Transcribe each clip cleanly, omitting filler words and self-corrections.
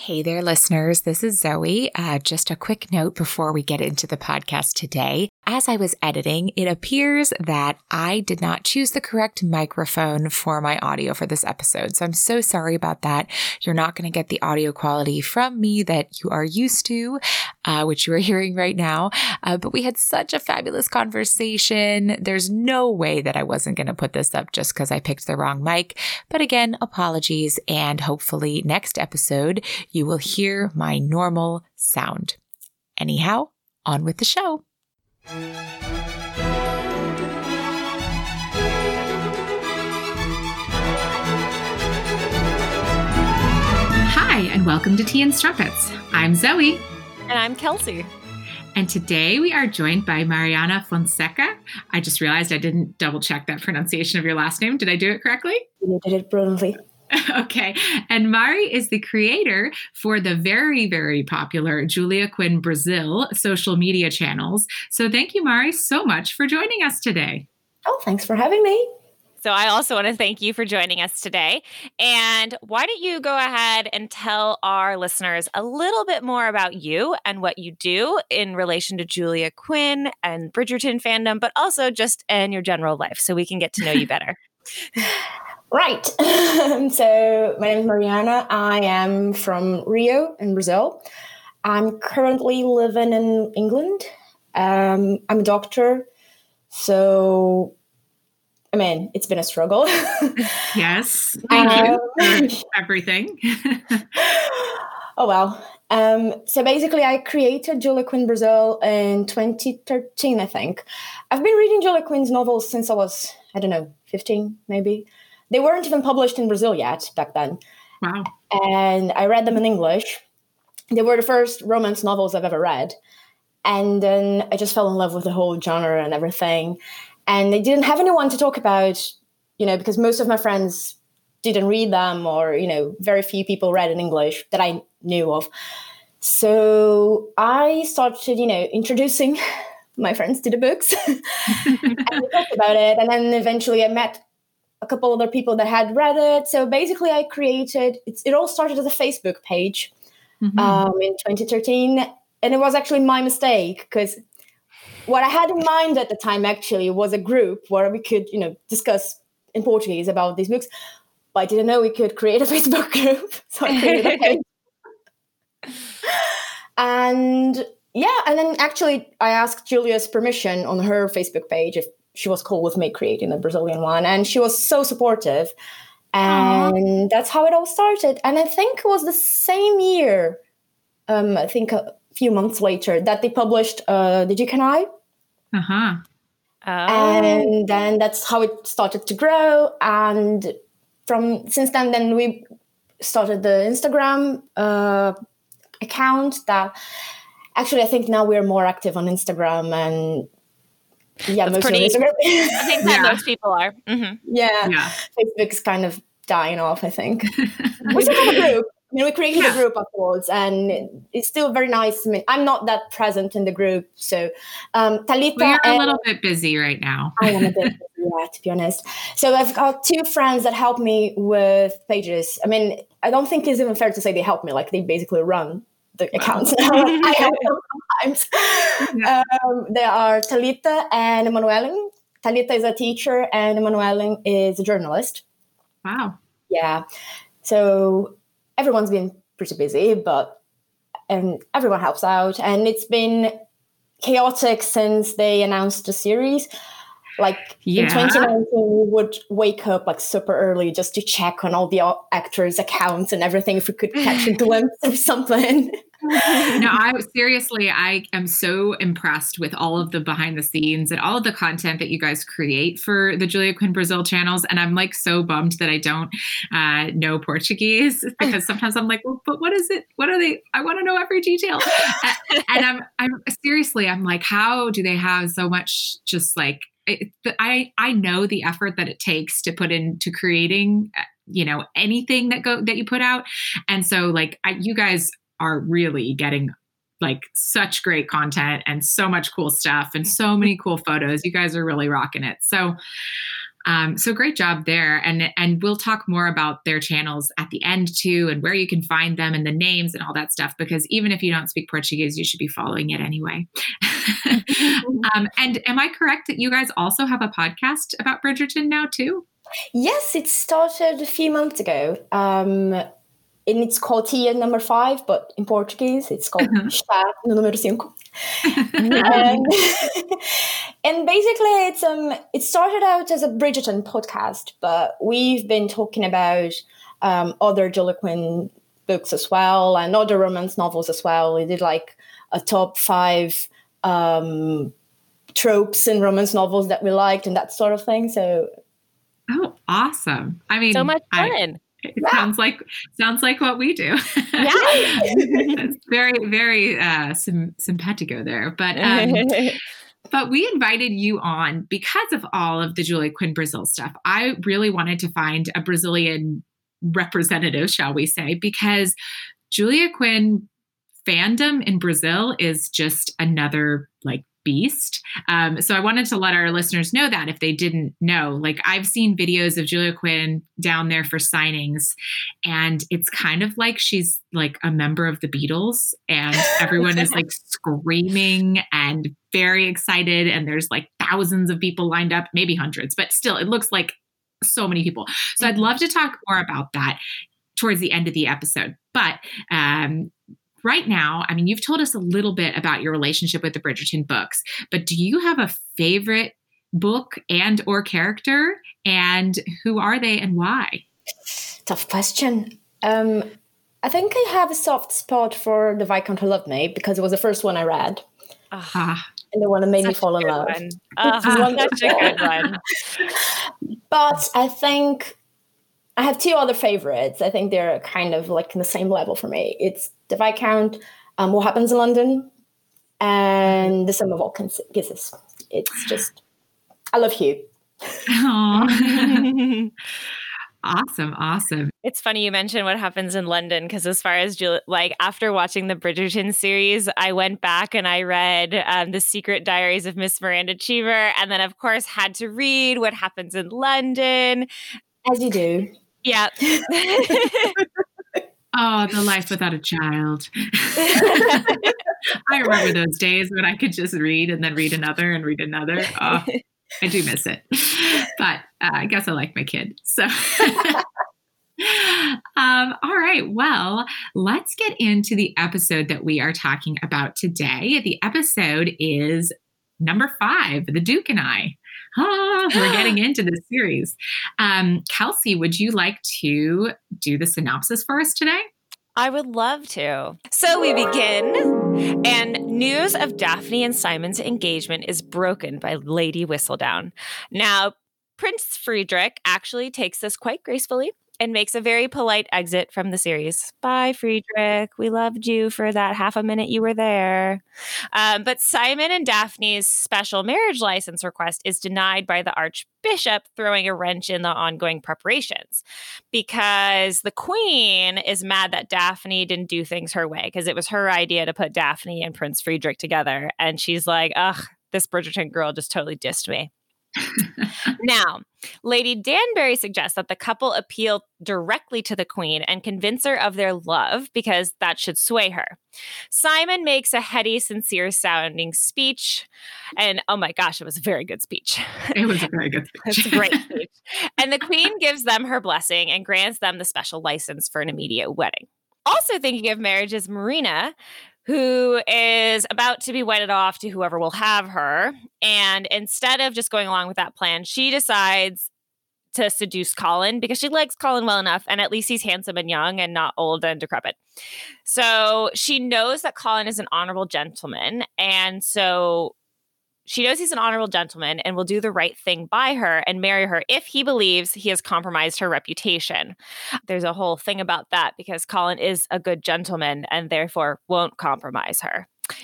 Hey there, listeners. This is Zoe. Just a quick note before we get into the podcast today. As I was editing, it appears that I did not choose the correct microphone for my audio for this episode. So I'm so sorry about that. You're not going to get the audio quality from me that you are used to, which you are hearing right now. But we had such a fabulous conversation. There's no way that I wasn't going to put this up just because I picked the wrong mic. But again, apologies. And hopefully next episode, you will hear my normal sound. Anyhow, on with the show. Hi, and welcome to Tea and Strumpets. I'm Zoe. And I'm Kelsey. And today we are joined by Mariana Fonseca. I just realized I didn't double check that pronunciation of your last name. Did I do it correctly? You did it brilliantly. Okay. And Mari is the creator for the very, very popular Julia Quinn Brazil social media channels. So thank you, Mari, so much for joining us today. Oh, thanks for having me. So I also want to thank you for joining us today. And why don't you go ahead and tell our listeners a little bit more about you and what you do in relation to Julia Quinn and Bridgerton fandom, but also just in your general life so we can get to know you better. Right. So my name is Mariana. I am from Rio in Brazil. I'm currently living in England. I'm a doctor. So, I mean, it's been a struggle. Yes. Thank you for everything. Oh, well. So basically, I created Julia Quinn Brazil in 2013, I think. I've been reading Julia Quinn's novels since I was, 15, maybe. They weren't even published in Brazil yet back then. Wow. And I read them in English. They were the first romance novels I've ever read. And then I just fell in love with the whole genre and everything. And I didn't have anyone to talk about, because most of my friends didn't read them or, very few people read in English that I knew of. So I started, introducing my friends to the books and we talked about it. And then eventually I met a couple other people that had read it. So basically I created, it all started as a Facebook page in 2013. And it was actually my mistake because what I had in mind at the time actually was a group where we could, discuss in Portuguese about these books. But I didn't know we could create a Facebook group. So I created a page. And then actually I asked Julia's permission on her Facebook page if she was cool with me creating the Brazilian one. And she was so supportive. And that's how it all started. And I think it was the same year, I think a few months later, that they published The Duke and I. Uh-huh. Oh. And then that's how it started to grow. And since then we started the Instagram account that actually I think now we're more active on Instagram and that's most pretty, of Instagram. I think that most people are. Mm-hmm. Yeah. Facebook's kind of dying off, I think. We still have a group. We created a group afterwards, and it's still very nice. I mean, I'm not that present in the group, so Talita. We're a little bit busy right now. I am a bit busy, to be honest. So I've got two friends that help me with pages. I mean, I don't think it's even fair to say they help me. Like they basically run the accounts. I help them sometimes. There are Talita and Emanuele. Talita is a teacher, and Emanuele is a journalist. Wow. Yeah. So everyone's been pretty busy, but everyone helps out. And it's been chaotic since they announced the series. Like in 2019, we would wake up like super early just to check on all the actors' accounts and everything if we could catch a glimpse of something. No, I am so impressed with all of the behind the scenes and all of the content that you guys create for the Julia Quinn Brazil channels. And I'm like so bummed that I don't know Portuguese because sometimes I'm like, well, but what is it? What are they? I want to know every detail. And I'm like, how do they have so much just like, I know the effort that it takes to put into creating, anything that you put out. And so like you guys are really getting like such great content and so much cool stuff and so many cool photos. You guys are really rocking it. So So great job there. And we'll talk more about their channels at the end too, and where you can find them and the names and all that stuff, because even if you don't speak Portuguese, you should be following it anyway. And am I correct that you guys also have a podcast about Bridgerton now too? Yes, it started a few months ago. And it's called Tia Number 5, but in Portuguese, it's called Chá no Número 5. And basically, it started out as a Bridgerton podcast, but we've been talking about other Julia Quinn books as well, and other romance novels as well. We did like a top 5 tropes in romance novels that we liked and that sort of thing. So, oh, awesome! I mean, so much fun. It sounds like what we do. Yeah, it's very, very simpatico there. But we invited you on because of all of the Julia Quinn Brazil stuff. I really wanted to find a Brazilian representative, shall we say, because Julia Quinn fandom in Brazil is just another like beast. So I wanted to let our listeners know that if they didn't know, like I've seen videos of Julia Quinn down there for signings, and it's kind of like she's like a member of the Beatles, and everyone is like screaming and very excited, and there's like thousands of people lined up, maybe hundreds, but still it looks like so many people. So I'd love to talk more about that towards the end of the episode. But right now, I mean, you've told us a little bit about your relationship with the Bridgerton books, but do you have a favorite book and or character, and who are they and why? Tough question. I think I have a soft spot for The Viscount Who Loved Me because it was the first one I read. And the one that made me fall in love. Such a good one. But I think I have 2 other favorites. I think they're kind of like in the same level for me. It's The Viscount, What Happens in London, and The Sum of All Kisses. It's just, I love Hugh. Awesome. It's funny you mentioned What Happens in London, because as far as like after watching the Bridgerton series, I went back and I read The Secret Diaries of Miss Miranda Cheever, and then of course had to read What Happens in London. As you do. Yeah. Oh, the life without a child. I remember those days when I could just read and then read another and read another. Oh, I do miss it. But I guess I like my kid. So, all right. Well, let's get into the episode that we are talking about today. The episode is number 5, The Duke and I. We're getting into this series. Kelsey, would you like to do the synopsis for us today? I would love to. So we begin, and news of Daphne and Simon's engagement is broken by Lady Whistledown. Now, Prince Friedrich actually takes this quite gracefully and makes a very polite exit from the series. Bye, Friedrich. We loved you for that half a minute you were there. But Simon and Daphne's special marriage license request is denied by the Archbishop, throwing a wrench in the ongoing preparations, because the Queen is mad that Daphne didn't do things her way, because it was her idea to put Daphne and Prince Friedrich together. And she's like, ugh, this Bridgerton girl just totally dissed me. Now, Lady Danbury suggests that the couple appeal directly to the Queen and convince her of their love, because that should sway her. Simon makes a heady, sincere-sounding speech, and oh my gosh, it was a very good speech. It was a very good speech. It's a great speech. And the Queen gives them her blessing and grants them the special license for an immediate wedding. Also thinking of marriage is Marina, who is about to be wedded off to whoever will have her. And instead of just going along with that plan, she decides to seduce Colin because she likes Colin well enough, and at least he's handsome and young and not old and decrepit. So she knows that Colin is an honorable gentleman, and so she knows he's an honorable gentleman and will do the right thing by her and marry her if he believes he has compromised her reputation. There's a whole thing about that because Colin is a good gentleman and therefore won't compromise her.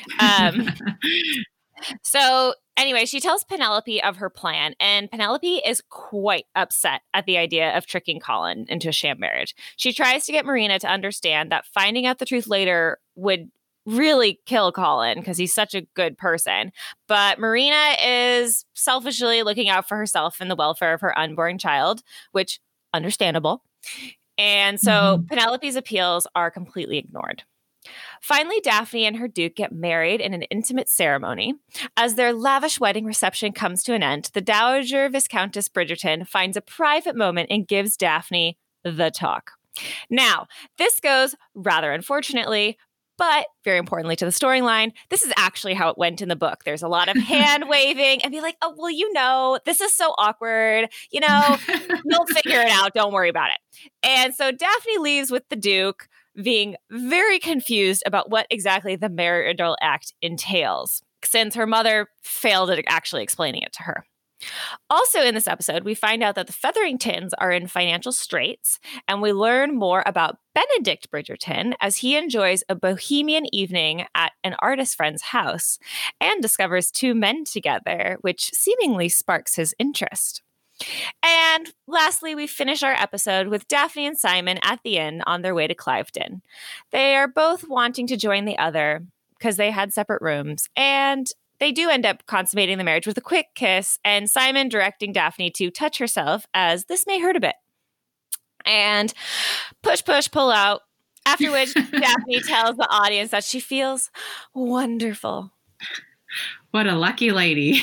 So anyway, she tells Penelope of her plan, and Penelope is quite upset at the idea of tricking Colin into a sham marriage. She tries to get Marina to understand that finding out the truth later would really kill Colin because he's such a good person. But Marina is selfishly looking out for herself and the welfare of her unborn child, which understandable. And so Penelope's appeals are completely ignored. Finally, Daphne and her Duke get married in an intimate ceremony. As their lavish wedding reception comes to an end, the Dowager Viscountess Bridgerton finds a private moment and gives Daphne the talk. Now, this goes rather unfortunately, but very importantly to the storyline, this is actually how it went in the book. There's a lot of hand waving and be like, oh, well, this is so awkward. You'll figure it out. Don't worry about it. And so Daphne leaves with the Duke being very confused about what exactly the marital act entails, since her mother failed at actually explaining it to her. Also in this episode, we find out that the Featheringtons are in financial straits, and we learn more about Benedict Bridgerton as he enjoys a bohemian evening at an artist friend's house and discovers two men together, which seemingly sparks his interest. And lastly, we finish our episode with Daphne and Simon at the inn on their way to Cliveden. They are both wanting to join the other because they had separate rooms, and they do end up consummating the marriage with a quick kiss, and Simon directing Daphne to touch herself as this may hurt a bit. And push, pull out. After which, Daphne tells the audience that she feels wonderful. What a lucky lady.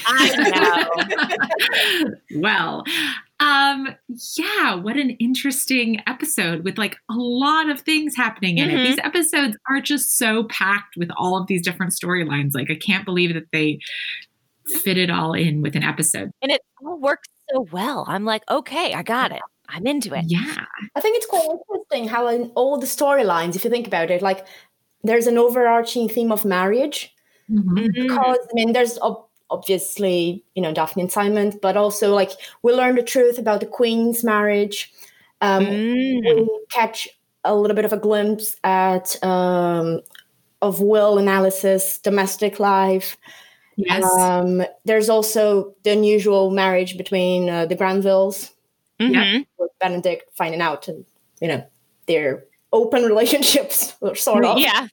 I know. Well, yeah, what an interesting episode with like a lot of things happening in it. These episodes are just so packed with all of these different storylines. Like, I can't believe that they fit it all in with an episode. And it all works so well. I'm like, okay, I got it. I'm into it. Yeah. I think it's quite interesting how in all the storylines, if you think about it, like there's an overarching theme of marriage. Because, there's obviously, Daphne and Simon, but also like we learn the truth about the Queen's marriage. We catch a little bit of a glimpse of will analysis, domestic life. Yes. There's also the unusual marriage between the Granvilles, with Benedict finding out, and their open relationships, sort of. Yeah.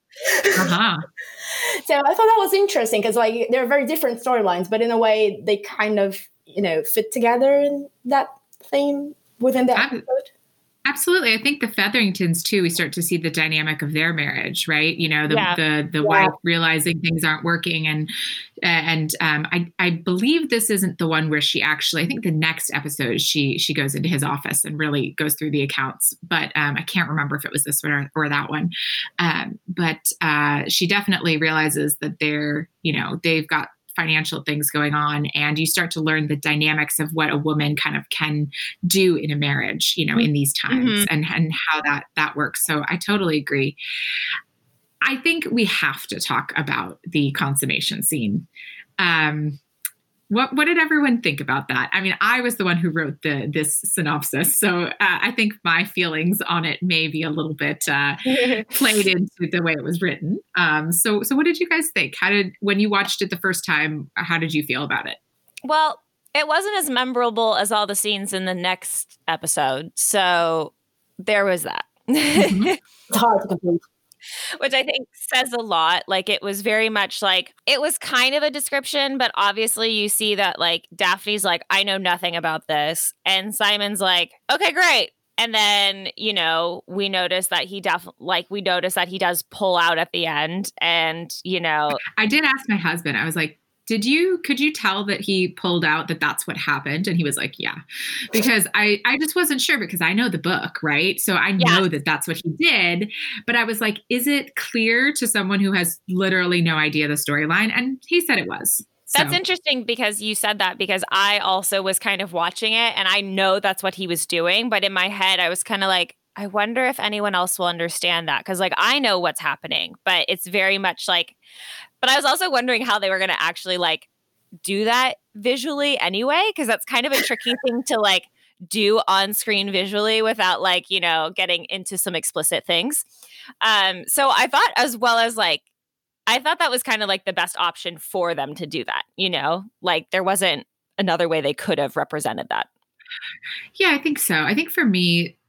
So I thought that was interesting because like they're very different storylines, but in a way they kind of fit together in that theme within the episode. Absolutely. I think the Featheringtons too, we start to see the dynamic of their marriage, right? The wife realizing things aren't working. And I believe this isn't the one where she actually, I think the next episode, she goes into his office and really goes through the accounts, but I can't remember if it was this one or that one. But she definitely realizes that they've got financial things going on, and you start to learn the dynamics of what a woman kind of can do in a marriage, in these times, and how that works. So I totally agree. I think we have to talk about the consummation scene. What did everyone think about that? I mean, I was the one who wrote this synopsis, so I think my feelings on it may be a little bit played into the way it was written. So what did you guys think? When you watched it the first time, how did you feel about it? Well, it wasn't as memorable as all the scenes in the next episode, so there was that. It's hard to complete. Which I think says a lot. Like, it was very much like, it was kind of a description, but obviously you see that like Daphne's like, I know nothing about this. And Simon's like, okay, great. And then, we notice that he does pull out at the end. And, I did ask my husband, I was like, could you tell that he pulled out, that that's what happened? And he was like, yeah, because I just wasn't sure, because I know the book, right? So I know that that's what he did, but I was like, is it clear to someone who has literally no idea the storyline? And he said it was. That's interesting because you said that, because I also was kind of watching it and I know that's what he was doing. But in my head, I was kind of like, I wonder if anyone else will understand that. Because like, I know what's happening, but it's very much like, but I was also wondering how they were going to actually like do that visually anyway, because that's kind of a tricky thing to like do on screen visually without like, getting into some explicit things. So I thought, as well as like, I thought that was kind of like the best option for them to do that, like there wasn't another way they could have represented that. Yeah, I think so. I think for me,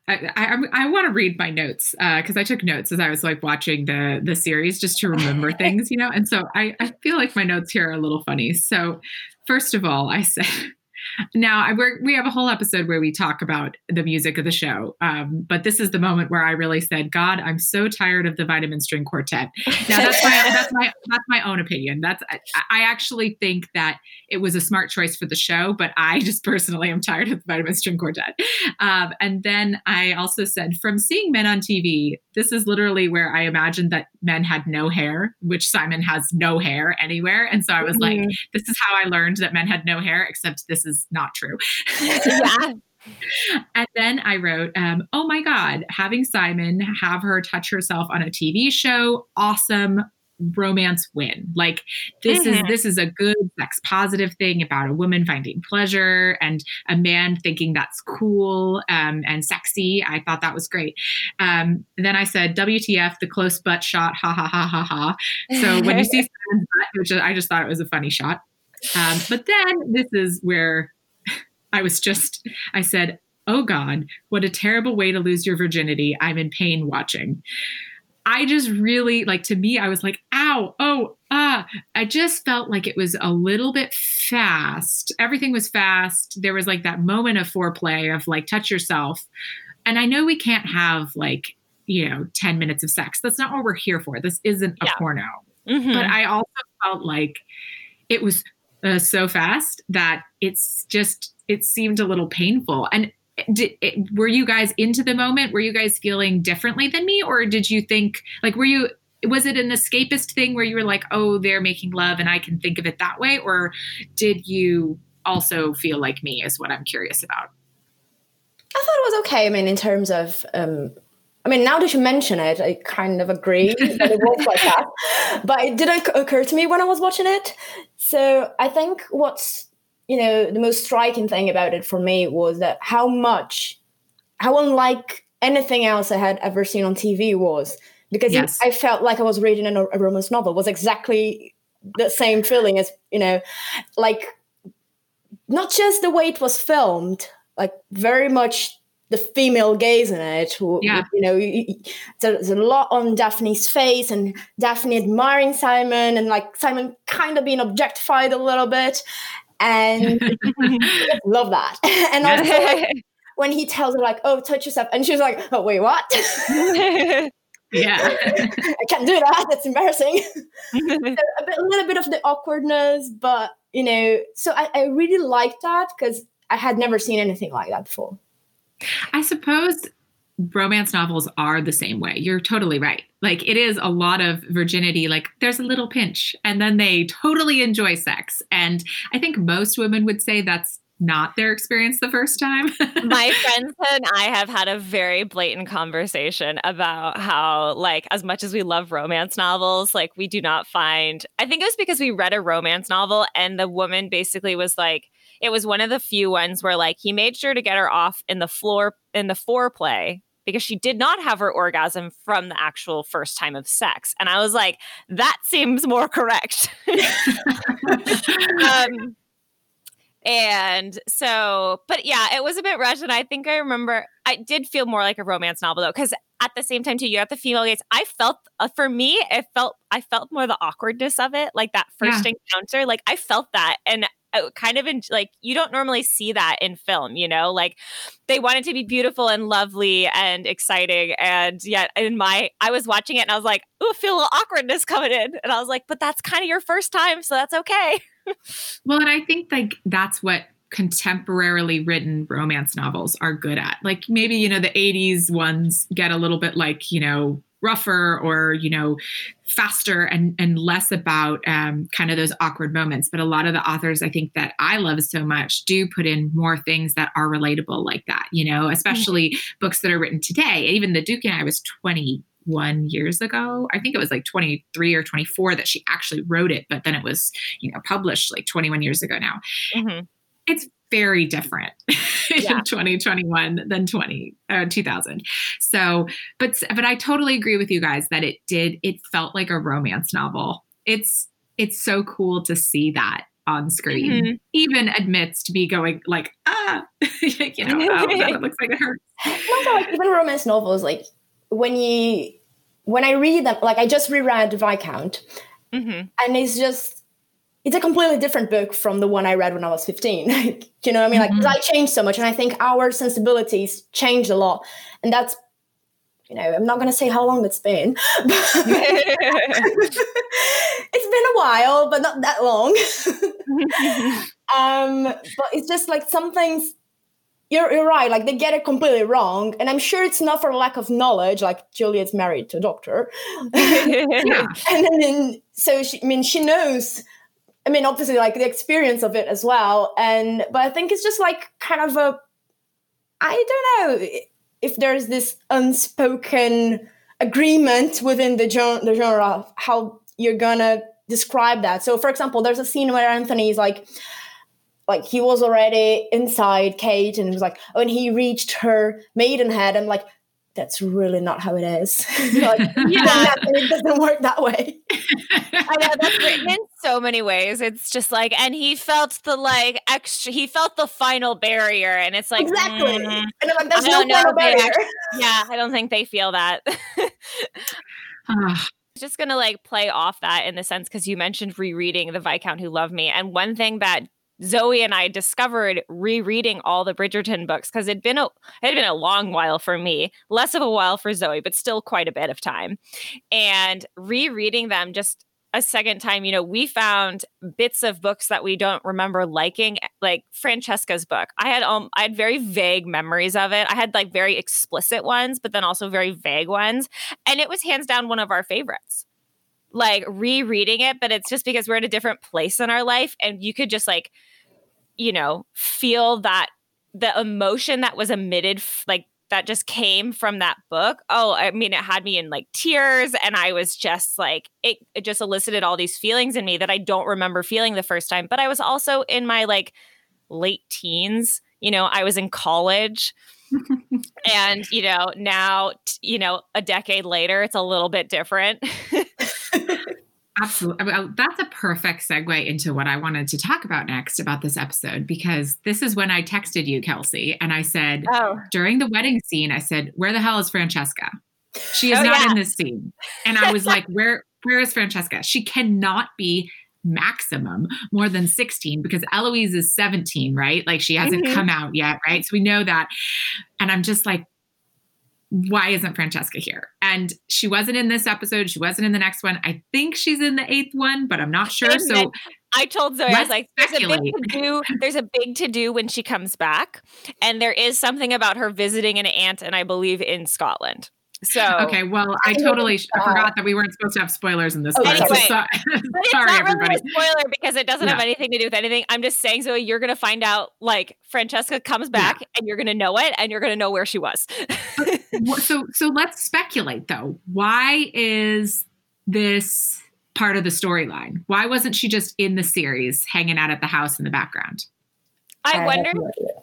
I want to read my notes because I took notes as I was like watching the series just to remember things, and so I feel like my notes here are a little funny. So first of all, I said, now we have a whole episode where we talk about the music of the show, but this is the moment where I really said, God, I'm so tired of the Vitamin String Quartet. Now that's my own opinion. I actually think that it was a smart choice for the show, but I just personally am tired of the Vitamin String Quartet. And then I also said, from seeing men on TV, this is literally where I imagined that men had no hair, which Simon has no hair anywhere. And so I was like, this is how I learned that men had no hair, except this is not true. Yeah. And then I wrote, oh my God, having Simon have her touch herself on a TV show, awesome, romance win. Like this is a good sex positive thing about a woman finding pleasure and a man thinking that's cool and sexy. I thought that was great. Then I said, WTF, the close butt shot, ha ha ha ha ha. So when you see Simon's butt, which I just thought it was a funny shot. But then this is where I said, oh God, what a terrible way to lose your virginity. I'm in pain watching. I just really, like, to me, I was like, ow, oh, I just felt like it was a little bit fast. Everything was fast. There was like that moment of foreplay of like, touch yourself. And I know we can't have like, 10 minutes of sex. That's not what we're here for. This isn't a porno. Mm-hmm. But I also felt like it was so fast that it seemed a little painful. And were you guys into the moment? Were you guys feeling differently than me? Or did you think like, was it an escapist thing where you were like, oh, they're making love and I can think of it that way? Or did you also feel like me is what I'm curious about? I thought it was okay. I mean, in terms of, now that you mention it, I kind of agree that it was like that, but it didn't occur to me when I was watching it. So I think what's, the most striking thing about it for me was that how unlike anything else I had ever seen on TV was, because I felt like I was reading a romance novel. It was exactly the same feeling as, like not just the way it was filmed, like very much the female gaze in it. There's a lot on Daphne's face and Daphne admiring Simon and like Simon kind of being objectified a little bit. And I love that. And also when he tells her like, oh, touch yourself. And she's like, oh, wait, what? Yeah. I can't do that. That's embarrassing. A little bit of the awkwardness, but, so I really liked that because I had never seen anything like that before. I suppose romance novels are the same way. You're totally right. Like it is a lot of virginity, like there's a little pinch and then they totally enjoy sex. And I think most women would say that's not their experience the first time. My friends and I have had a very blatant conversation about how, like, as much as we love romance novels, like we do not find, I think it was because we read a romance novel and the woman basically was like, it was one of the few ones where like he made sure to get her off in the foreplay because she did not have her orgasm from the actual first time of sex. And I was like, that seems more correct. And so, but yeah, it was a bit rushed. And I think I remember I did feel more like a romance novel though, because at the same time too, you have the female gaze. I felt, for me, I felt more the awkwardness of it, like that first encounter. Like I felt that, and kind of like you don't normally see that in film, like they want it to be beautiful and lovely and exciting, and yet I was watching it and I was like, ooh, I feel a little awkwardness coming in, and I was like, but that's kind of your first time, so that's okay. Well, and I think like that's what contemporarily written romance novels are good at. Like maybe, the 80s ones get a little bit like, rougher or, faster and less about kind of those awkward moments. But a lot of the authors I think that I love so much do put in more things that are relatable like that, especially books that are written today. Even The Duke and I was 21 years ago. I think it was like 23 or 24 that she actually wrote it, but then it was, published like 21 years ago now. Mm-hmm. It's very different in 2021 than 2000. So, but I totally agree with you guys that it felt like a romance novel. It's so cool to see that. on screen, even admits to be going like, oh, that looks like it hurts. Also, like, even romance novels, like when I read them, like I just reread Viscount, and it's a completely different book from the one I read when I was 15. Like, you know what I mean? Like, 'cause I changed so much, and I think our sensibilities changed a lot, and that's, I'm not going to say how long it's been. It's been a while, but not that long. But it's just like some things, you're right, like they get it completely wrong. And I'm sure it's not for lack of knowledge, like Juliet's married to a doctor. Yeah. And then, so she knows, obviously like the experience of it as well. But I think it's just like kind of I don't know if there's this unspoken agreement within the genre of how you're gonna describe that. So, for example, there's a scene where Anthony is like he was already inside Kate, and it was like, when he reached her maidenhead, I'm like, that's really not how it is. It doesn't work that way. I know, that's written in so many ways. It's just like, and he felt he felt the final barrier, and it's like, exactly. And I'm like, there's no final barrier. I don't think they feel that. Just gonna like play off that in the sense, because you mentioned rereading The Viscount Who Loved Me, and one thing that Zoe and I discovered rereading all the Bridgerton books, because it had been a long while for me, less of a while for Zoe, but still quite a bit of time. And rereading them just a second time, we found bits of books that we don't remember liking, like Francesca's book. I had very vague memories of it. I had like very explicit ones, but then also very vague ones. And it was hands down one of our favorites. Like rereading it, but it's just because we're at a different place in our life, and you could just like, feel that the emotion that was emitted, like that just came from that book. Oh, it had me in like tears, and I was just like, it just elicited all these feelings in me that I don't remember feeling the first time. But I was also in my like late teens, I was in college. And, now, a decade later, it's a little bit different. Absolutely. That's a perfect segue into what I wanted to talk about next about this episode, because this is when I texted you, Kelsey, and I said, during the wedding scene, I said, where the hell is Francesca? She is not in this scene. And I was like, where is Francesca? She cannot be maximum more than 16, because Eloise is 17, right? Like she hasn't come out yet, right? So we know that. And I'm just like, why isn't Francesca here? And she wasn't in this episode. She wasn't in the next one. I think she's in the 8th one, but I'm not sure. So I told Zoe, I was like, there's a big to do when she comes back. And there is something about her visiting an aunt, and I believe in Scotland. So okay, well, I totally forgot that we weren't supposed to have spoilers in this part. Anyway, so but it's sorry, not everybody. really a spoiler because it doesn't have anything to do with anything. I'm just saying, Zoe, you're going to find out, like, Francesca comes back, and you're going to know it, and you're going to know where she was. So let's speculate, though. Why is this part of the storyline? Why wasn't she just in the series, hanging out at the house in the background? I wonder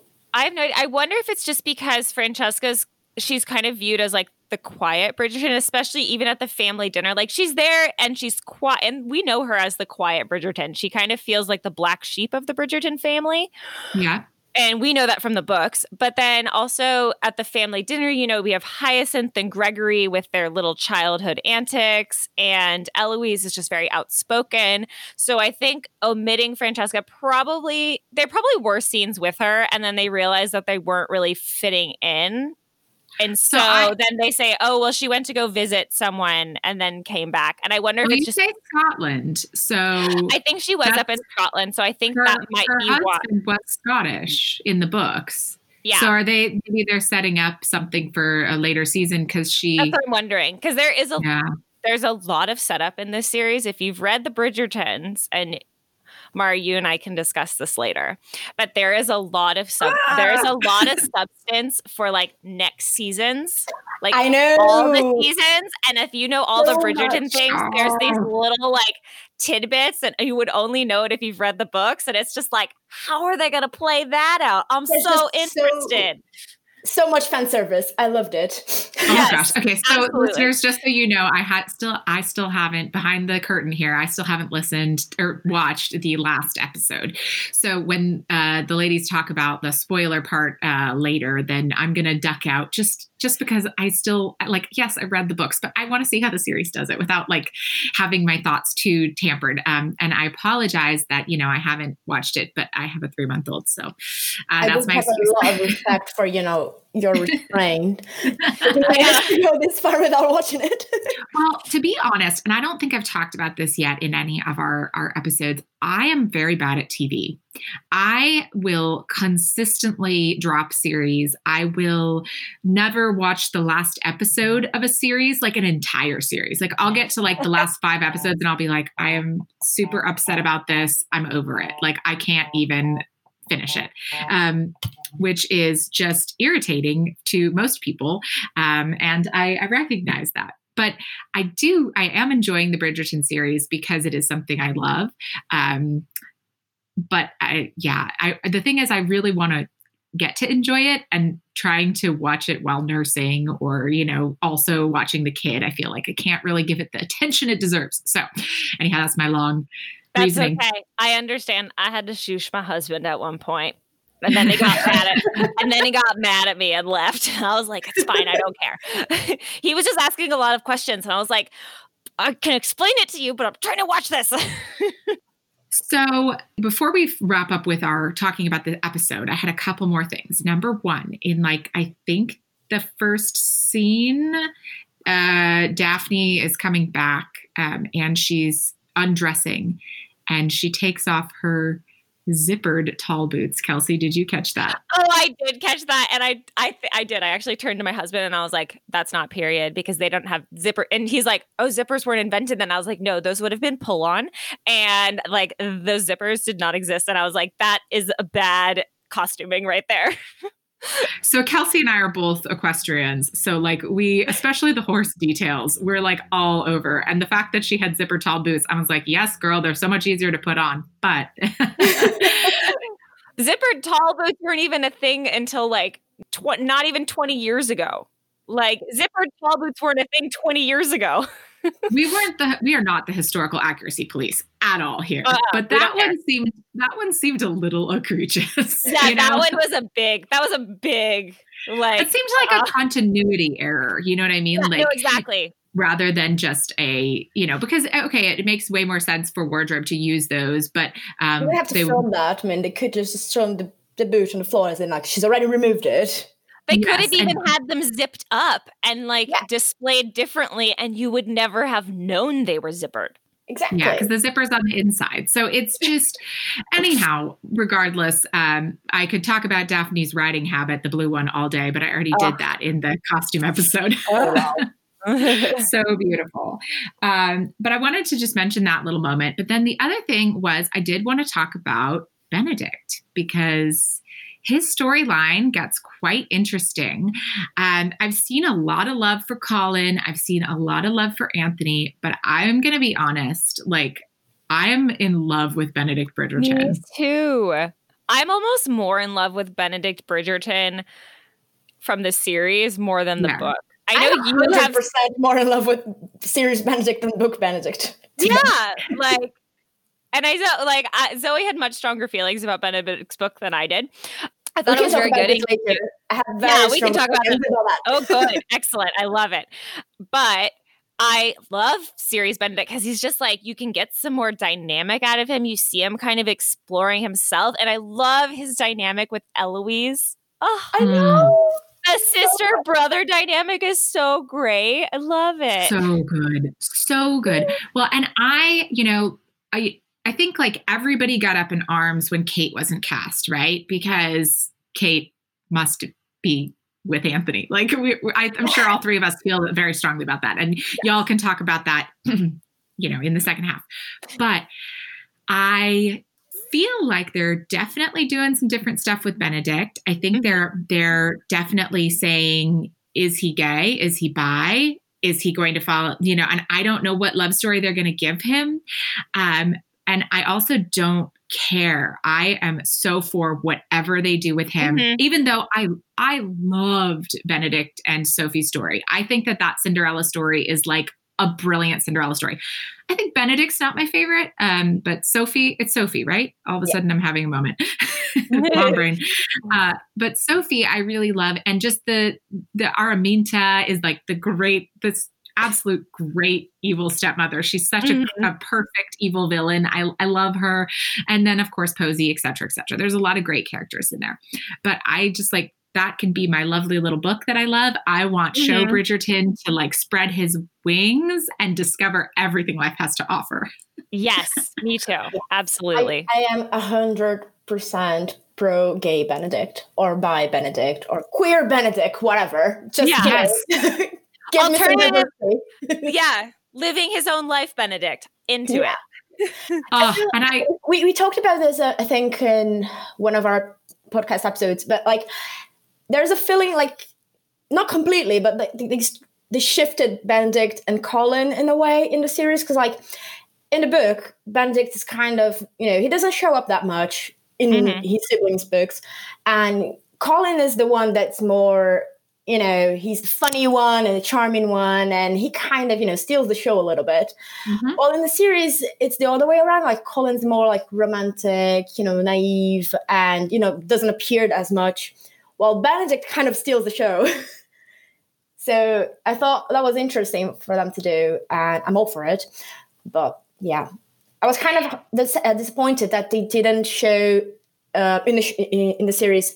if it's just because she's kind of viewed as like the quiet Bridgerton, especially even at the family dinner. Like she's there and she's quiet, and we know her as the quiet Bridgerton. She kind of feels like the black sheep of the Bridgerton family. Yeah. And we know that from the books. But then also at the family dinner, we have Hyacinth and Gregory with their little childhood antics, and Eloise is just very outspoken. So I think omitting Francesca, there probably were scenes with her, and then they realized that they weren't really fitting in. And so then they say, oh, well, she went to go visit someone and then came back. And I wonder if it's just Scotland. So I think she was up in Scotland. So I think that might be why. Her husband was Scottish in the books. Yeah. So maybe they're setting up something for a later season because That's what I'm wondering. Because there's a lot of setup in this series. If you've read the Bridgertons, and Mara, you and I can discuss this later, but there is a lot of substance for like next seasons, like I know all the seasons. And if you know all the Bridgerton things, there's these little like tidbits, and you would only know it if you've read the books. And it's just like, how are they going to play that out? I'm so interested. So much fan service. I loved it. Oh my gosh. Okay. So listeners, just so you know, I still haven't, behind the curtain here, I still haven't listened or watched the last episode. So when the ladies talk about the spoiler part later, then I'm going to duck out just because I still yes, I read the books, but I want to see how the series does it without having my thoughts too tampered. And I apologize that, I haven't watched it, but I have a 3-month-old. So that's my excuse. I have a lot of respect for, your restraint. I go this far without watching it. Well, to be honest, and I don't think I've talked about this yet in any of our episodes, I am very bad at TV. I will consistently drop series. I will never watch the last episode of a series, like an entire series. I'll get to the last 5 episodes and I'll be like, I am super upset about this. I'm over it. I can't even finish it, which is just irritating to most people. And I recognize that. But I am enjoying the Bridgerton series because it is something I love. But the thing is, I really want to get to enjoy it, and trying to watch it while nursing or, also watching the kid, I feel like I can't really give it the attention it deserves. So anyhow, that's my long reasoning. That's okay. I understand. I had to shoosh my husband at one point. And then he got mad at me and left. I was like, it's fine. I don't care. He was just asking a lot of questions. And I was like, I can explain it to you, but I'm trying to watch this. So before we wrap up with our talking about the episode, I had a couple more things. Number one, in I think the first scene, Daphne is coming back and she's undressing and she takes off her zippered tall boots. Kelsey, did you catch that? Oh, I did catch that. And I did. I actually turned to my husband and I was like, that's not period, because they don't have zipper. And he's like, oh, zippers weren't invented then. I was like, no, those would have been pull on. And those zippers did not exist. And I was like, that is a bad costuming right there. So Kelsey and I are both equestrians. So we, especially the horse details, we're all over. And the fact that she had zipper tall boots, I was like, yes, girl, they're so much easier to put on. But zippered tall boots weren't even a thing until not even 20 years ago. Zippered tall boots weren't a thing 20 years ago. We are not the historical accuracy police at all here. But that one seemed a little egregious. Yeah, that was a big it seemed like a continuity error. You know what I mean? Yeah, no, exactly. Rather than just because it makes way more sense for wardrobe to use those, but they would have to film that. I mean, they could just show the boot on the floor as in she's already removed it. They could have even had them zipped up and displayed differently, and you would never have known they were zippered. Exactly. Yeah, because the zipper's on the inside. So it's just, anyhow, regardless, I could talk about Daphne's riding habit, the blue one, all day, but I already did that in the costume episode. Oh, wow. So beautiful. But I wanted to just mention that little moment. But then the other thing was I did want to talk about Benedict, because his storyline gets quite interesting. I've seen a lot of love for Colin. I've seen a lot of love for Anthony, but I'm going to be honest, I am in love with Benedict Bridgerton. Me too. I'm almost more in love with Benedict Bridgerton from the series more than the book. I know you 100% more in love with series Benedict than book Benedict. Yeah, and Zoe had much stronger feelings about Benedict's book than I did. I thought it was very good. We can talk about that. Oh, good. Excellent. I love it. But I love Series Benedict because he's just you can get some more dynamic out of him. You see him kind of exploring himself. And I love his dynamic with Eloise. Oh, I know. The sister-brother dynamic is so great. I love it. So good. So good. Well, and I think everybody got up in arms when Kate wasn't cast, right? Because Kate must be with Anthony. I'm sure all three of us feel very strongly about that. And y'all can talk about that, in the second half. But I feel like they're definitely doing some different stuff with Benedict. I think they're definitely saying, is he gay? Is he bi? Is he going to follow, and I don't know what love story they're going to give him. And I also don't care. I am so for whatever they do with him, even though I loved Benedict and Sophie's story. I think that Cinderella story is like a brilliant Cinderella story. I think Benedict's not my favorite, but Sophie, it's Sophie, right? All of a sudden I'm having a moment. Long brain. But Sophie, I really love. And just the Araminta is like this absolute great evil stepmother. She's such a perfect evil villain. I love her. And then of course, Posey, et cetera, et cetera. There's a lot of great characters in there, but I just like, that can be my lovely little book that I love. I want Show Bridgerton to like spread his wings and discover everything life has to offer. Yes, me too. Absolutely. I am 100% pro gay Benedict or bi Benedict or queer Benedict, whatever. Just alternative. Living his own life, Benedict, into it. We talked about this, I think, in one of our podcast episodes, but like, there's a feeling like, not completely, but they shifted Benedict and Colin in a way in the series. Because like in the book, Benedict is kind of, he doesn't show up that much in his siblings' books. And Colin is the one that's more, he's the funny one and the charming one. And he kind of, steals the show a little bit. Well, in the series, it's the other way around. Like Colin's more like romantic, naive, and, doesn't appear as much. Well, Benedict kind of steals the show. So I thought that was interesting for them to do, and I'm all for it. But yeah, I was kind of disappointed that they didn't show in the series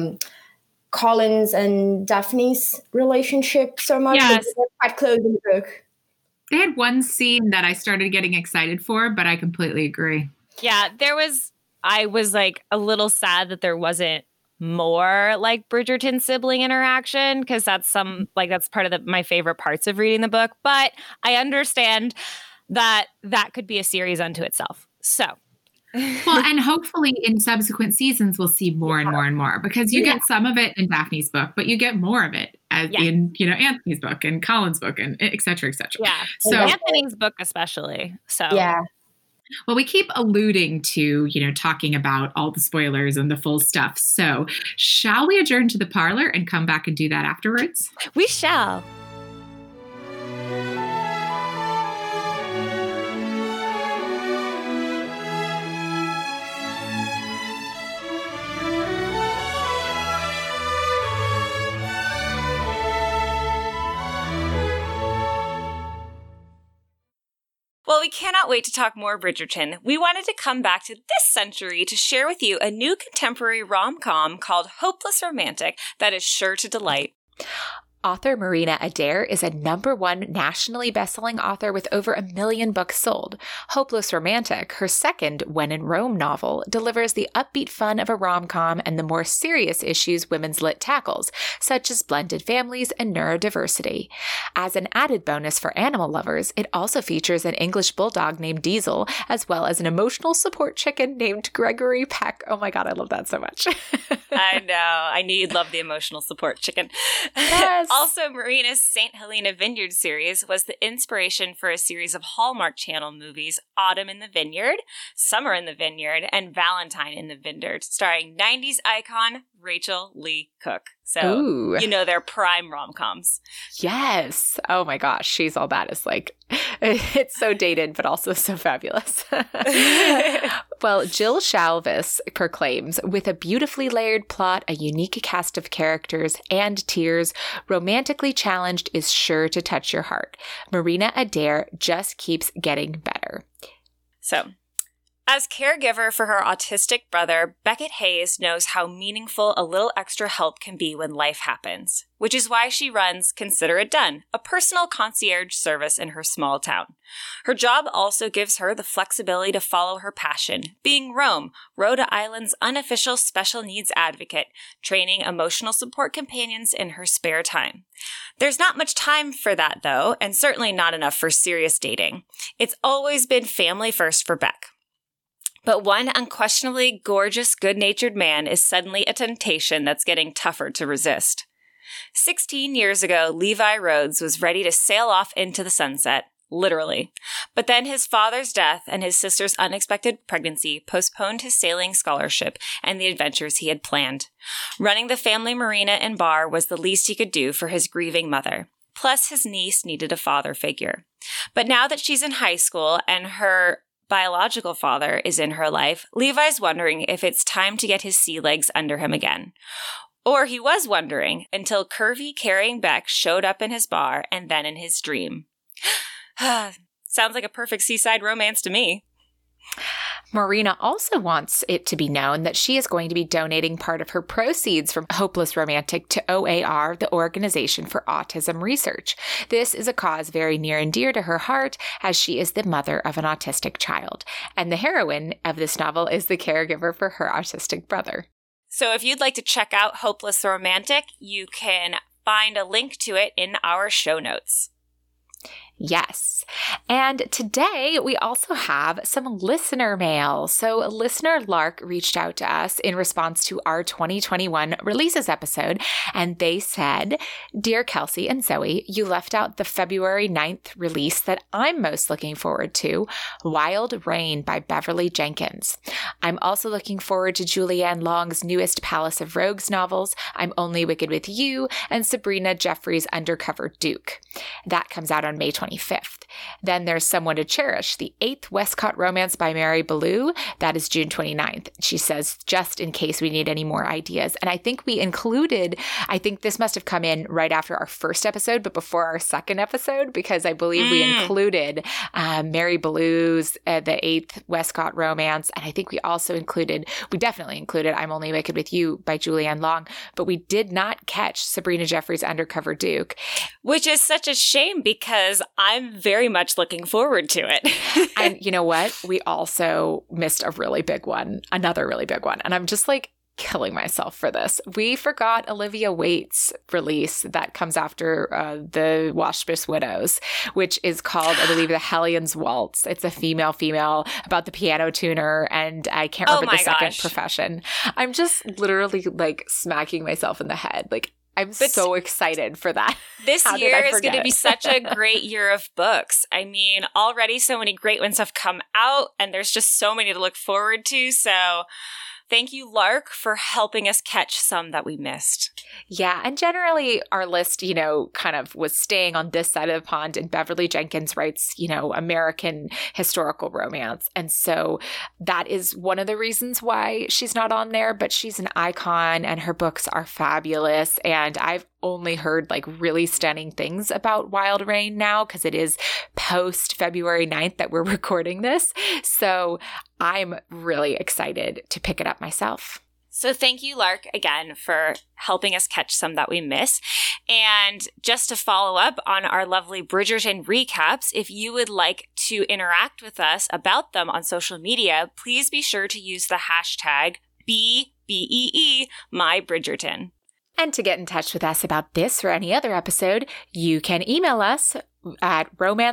Colin's and Daphne's relationship so much. Yes. They're quite close in the book. They had one scene that I started getting excited for, but I completely agree. Yeah, I was like a little sad that there wasn't more like Bridgerton sibling interaction, because that's part of my favorite parts of reading the book. But I understand that could be a series unto itself. So, well, and hopefully in subsequent seasons we'll see more and more and more, because you get some of it in Daphne's book, but you get more of it as in Anthony's book and Colin's book and et cetera, et cetera. Yeah. So Anthony's book especially. So yeah. Well, we keep alluding to, talking about all the spoilers and the full stuff. So shall we adjourn to the parlor and come back and do that afterwards? We shall. Well, we cannot wait to talk more Bridgerton. We wanted to come back to this century to share with you a new contemporary rom-com called Hopeless Romantic that is sure to delight. Author Marina Adair is a #1 nationally bestselling author with over 1 million books sold. Hopeless Romantic, her second When in Rome novel, delivers the upbeat fun of a rom-com and the more serious issues women's lit tackles, such as blended families and neurodiversity. As an added bonus for animal lovers, it also features an English bulldog named Diesel, as well as an emotional support chicken named Gregory Peck. Oh my God, I love that so much. I know. I knew you'd love the emotional support chicken. Yes. Also, Marina's St. Helena Vineyard series was the inspiration for a series of Hallmark Channel movies, Autumn in the Vineyard, Summer in the Vineyard, and Valentine in the Vineyard, starring 90s icon Rachel Lee Cook. So, they're prime rom-coms. Yes. Oh my gosh. She's All That is like, it's so dated, but also so fabulous. Well, Jill Shalvis proclaims, with a beautifully layered plot, a unique cast of characters, and tears, Romantically Challenged is sure to touch your heart. Marina Adair just keeps getting better. So, as caregiver for her autistic brother, Beckett Hayes knows how meaningful a little extra help can be when life happens, which is why she runs Consider It Done, a personal concierge service in her small town. Her job also gives her the flexibility to follow her passion, being Rome, Rhode Island's unofficial special needs advocate, training emotional support companions in her spare time. There's not much time for that, though, and certainly not enough for serious dating. It's always been family first for Beck. But one unquestionably gorgeous, good-natured man is suddenly a temptation that's getting tougher to resist. 16 years ago, Levi Rhodes was ready to sail off into the sunset, literally. But then his father's death and his sister's unexpected pregnancy postponed his sailing scholarship and the adventures he had planned. Running the family marina and bar was the least he could do for his grieving mother. Plus, his niece needed a father figure. But now that she's in high school and her biological father is in her life, Levi's wondering if it's time to get his sea legs under him again. Or he was wondering until curvy, carrying Beck showed up in his bar and then in his dream. Sounds like a perfect seaside romance to me. Marina also wants it to be known that she is going to be donating part of her proceeds from Hopeless Romantic to OAR, the Organization for Autism Research. This is a cause very near and dear to her heart, as she is the mother of an autistic child. And the heroine of this novel is the caregiver for her autistic brother. So if you'd like to check out Hopeless Romantic, you can find a link to it in our show notes. Yes. And today we also have some listener mail. So listener Lark reached out to us in response to our 2021 releases episode, and they said, "Dear Kelsey and Zoe, you left out the February 9th release that I'm most looking forward to, Wild Rain by Beverly Jenkins. I'm also looking forward to Julianne Long's newest Palace of Rogues novels, I'm Only Wicked with You, and Sabrina Jeffrey's Undercover Duke. That comes out on May 25th. Then there's Someone to Cherish, the 8th Westcott romance by Mary Ballou. That is June 29th. She says, just in case we need any more ideas. And I think this must have come in right after our first episode, but before our second episode, because I believe we included Mary Ballou's the 8th Westcott romance. And I think we definitely included I'm Only Wicked with You by Julianne Long, but we did not catch Sabrina Jeffrey's Undercover Duke. Which is such a shame because I'm very much looking forward to it. And you know what? We also missed another really big one. And I'm just like killing myself for this. We forgot Olivia Waite's release that comes after the Waspish Widows, which is called, I believe, The Hellions Waltz. It's a female about the piano tuner, and I can't remember the second profession. I'm just literally like smacking myself in the head. Like, I'm so excited for that. This year is going to be such a great year of books. I mean, already so many great ones have come out, and there's just so many to look forward to. So thank you, Lark, for helping us catch some that we missed. Yeah, and generally our list, kind of was staying on this side of the pond, and Beverly Jenkins writes, American historical romance. And so that is one of the reasons why she's not on there, but she's an icon and her books are fabulous. And I've only heard like really stunning things about Wild Rain now, because it is post February 9th that we're recording this. So I'm really excited to pick it up myself. So thank you, Lark, again, for helping us catch some that we miss. And just to follow up on our lovely Bridgerton recaps, if you would like to interact with us about them on social media, please be sure to use the hashtag BBEE MyBridgerton. And to get in touch with us about this or any other episode, you can email us at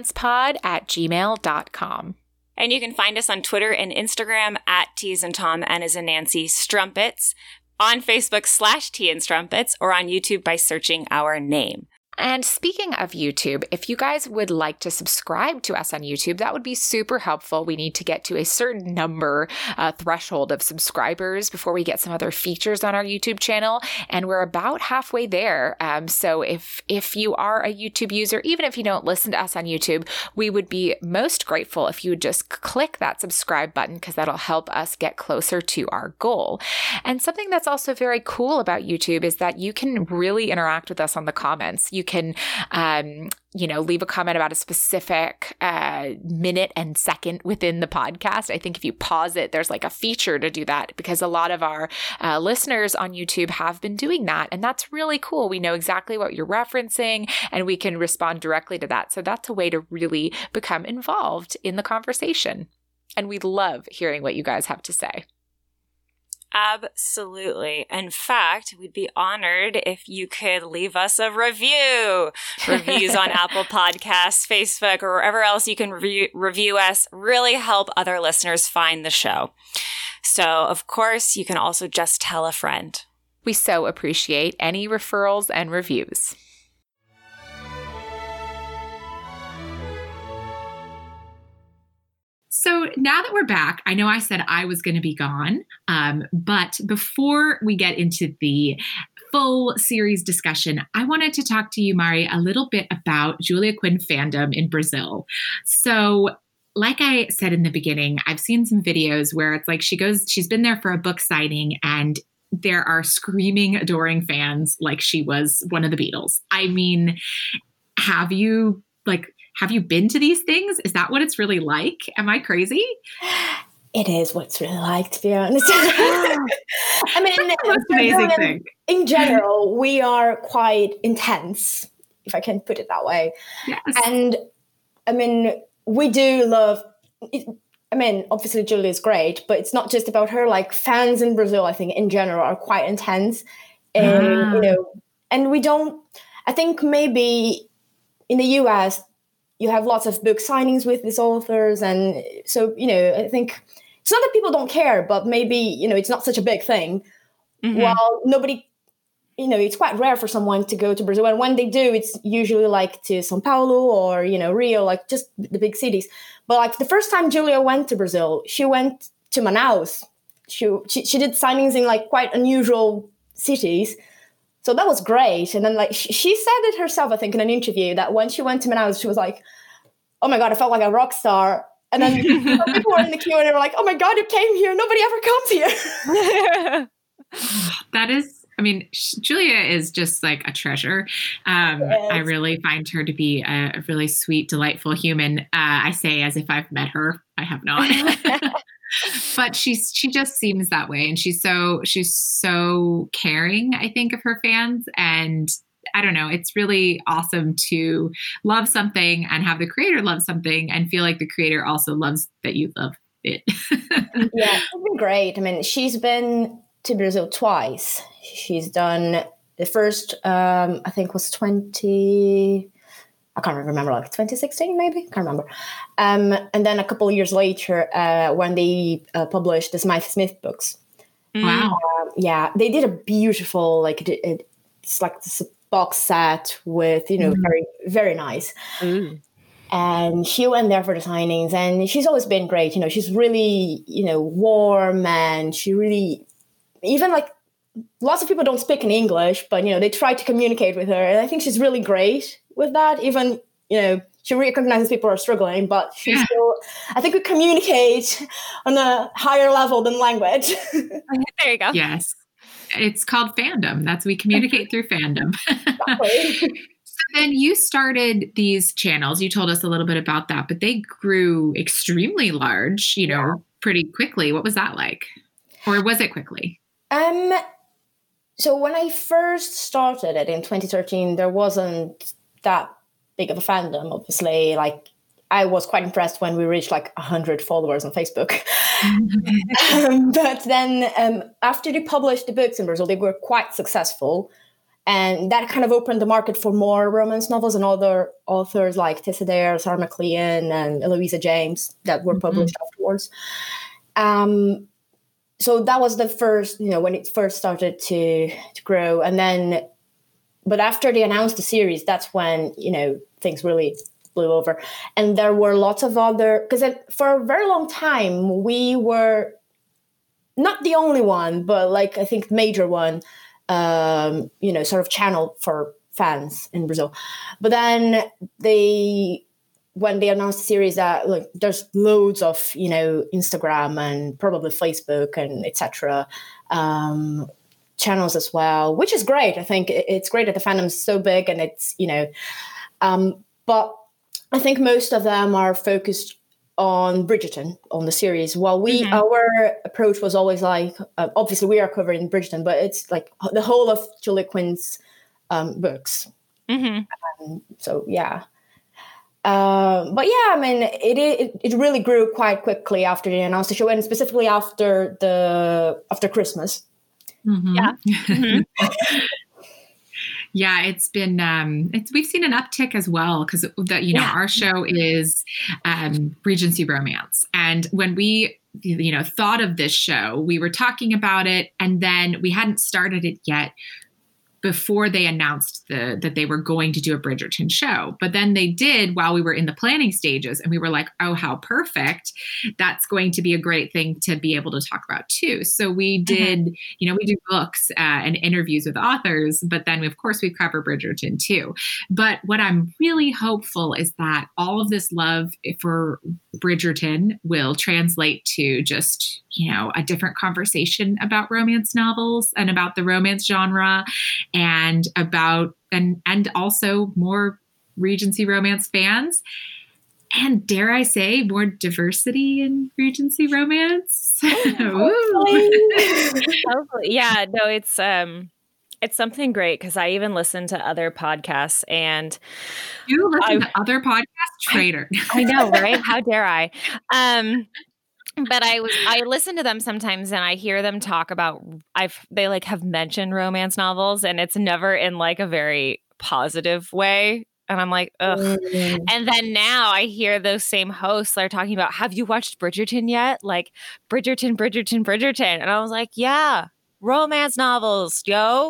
romancepod@gmail.com. And you can find us on Twitter and Instagram at T as in Tom, N as in Nancy, Strumpets, on Facebook /T and Strumpets, or on YouTube by searching our name. And speaking of YouTube, if you guys would like to subscribe to us on YouTube, that would be super helpful. We need to get to a certain number threshold of subscribers before we get some other features on our YouTube channel. And we're about halfway there. So if you are a YouTube user, even if you don't listen to us on YouTube, we would be most grateful if you would just click that subscribe button, because that'll help us get closer to our goal. And something that's also very cool about YouTube is that you can really interact with us on the comments. You can, leave a comment about a specific minute and second within the podcast. I think if you pause it, there's like a feature to do that, because a lot of our listeners on YouTube have been doing that. And that's really cool. We know exactly what you're referencing and we can respond directly to that. So that's a way to really become involved in the conversation. And we love hearing what you guys have to say. Absolutely. In fact, we'd be honored if you could leave us a review. Reviews on Apple Podcasts, Facebook, or wherever else you can review us really help other listeners find the show. So, of course, you can also just tell a friend. We so appreciate any referrals and reviews. So now that we're back, I know I said I was going to be gone, but before we get into the full series discussion, I wanted to talk to you, Mari, a little bit about Julia Quinn fandom in Brazil. So like I said in the beginning, I've seen some videos where it's like she's been there for a book signing and there are screaming, adoring fans like she was one of the Beatles. I mean, have you been to these things? Is that what it's really like? Am I crazy? It is what it's really like, to be honest. I mean, that's the most amazing thing. In general, we are quite intense, if I can put it that way. Yes. And I mean, we do love it. I mean, obviously Julia is great, but it's not just about her. Like, fans in Brazil, I think in general are quite intense. And, and we don't, I think maybe in the US, you have lots of book signings with these authors. And so, I think it's not that people don't care, but maybe, it's not such a big thing. Mm-hmm. Well, nobody, it's quite rare for someone to go to Brazil. And when they do, it's usually like to São Paulo or, Rio, like just the big cities. But like the first time Julia went to Brazil, she went to Manaus. She did signings in like quite unusual cities. So that was great. And then like she said it herself, I think, in an interview that when she went to Manaus, she was like, oh my God, I felt like a rock star. And then people were in the queue and they were like, oh my God, you came here. Nobody ever comes here. That is, I mean, Julia is just like a treasure. I really find her to be a really sweet, delightful human. I say as if I've met her. I have not. But she just seems that way. And she's so caring, I think, of her fans. And I don't know, it's really awesome to love something and have the creator love something and feel like the creator also loves that you love it. Yeah, it's been great. I mean, she's been to Brazil twice. She's done the first, I think was I can't remember, like 2016 maybe? Can't remember. And then a couple of years later, when they published the Smith books. Wow. Yeah, they did a beautiful, like, it's like this box set with, very, very nice. Mm. And she went there for the signings and she's always been great. She's really, warm, and she really, even like lots of people don't speak in English, but, they try to communicate with her. And I think she's really great with that. Even, she recognizes people are struggling, but she's still, I think we communicate on a higher level than language. There you go. Yes. It's called fandom. We communicate through fandom. So then you started these channels. You told us a little bit about that, but they grew extremely large, pretty quickly. What was that like? Or was it quickly? So when I first started it in 2013, there wasn't that big of a fandom, obviously. Like, I was quite impressed when we reached like 100 followers on Facebook. But then after they published the books in Brazil, they were quite successful. And that kind of opened the market for more romance novels and other authors like Tessa Dare, Sarah McLean, and Eloisa James that were published afterwards. So that was the first, when it first started to grow. And then, but after they announced the series, that's when, things really blew over. And there were lots of other, because for a very long time, we were not the only one, but like, I think major one, sort of channel for fans in Brazil. But then when they announced the series, that like there's loads of Instagram and probably Facebook and etc. Channels as well, which is great. I think it's great that the fandom is so big, and it's but I think most of them are focused on Bridgerton, on the series. While our approach was always like, obviously we are covering Bridgerton, but it's like the whole of Julia Quinn's books. Mm-hmm. So yeah. But yeah, I mean, it really grew quite quickly after they announced the show, and specifically after Christmas. Mm-hmm. Yeah. Mm-hmm. Yeah, it's been we've seen an uptick as well, because our show is Regency Romance, and when we thought of this show, we were talking about it, and then we hadn't started it yet. before they announced that they were going to do a Bridgerton show. But then they did while we were in the planning stages, and we were like, oh, how perfect. That's going to be a great thing to be able to talk about too. So we did, we do books and interviews with authors, but then of course we cover Bridgerton too. But what I'm really hopeful is that all of this love for Bridgerton will translate to just, a different conversation about romance novels and about the romance genre and about, and also more Regency romance fans. And dare I say, more diversity in Regency romance? Hopefully. Yeah, no, it's something great because I even listen to other podcasts and you listen to other podcasts, traitor. I know, right? How dare I? But I listen to them sometimes and I hear them talk about they like have mentioned romance novels and it's never in like a very positive way. And I'm like, ugh. Mm. And then now I hear those same hosts that are talking about, have you watched Bridgerton yet? Like Bridgerton. And I was like, yeah, romance novels, yo.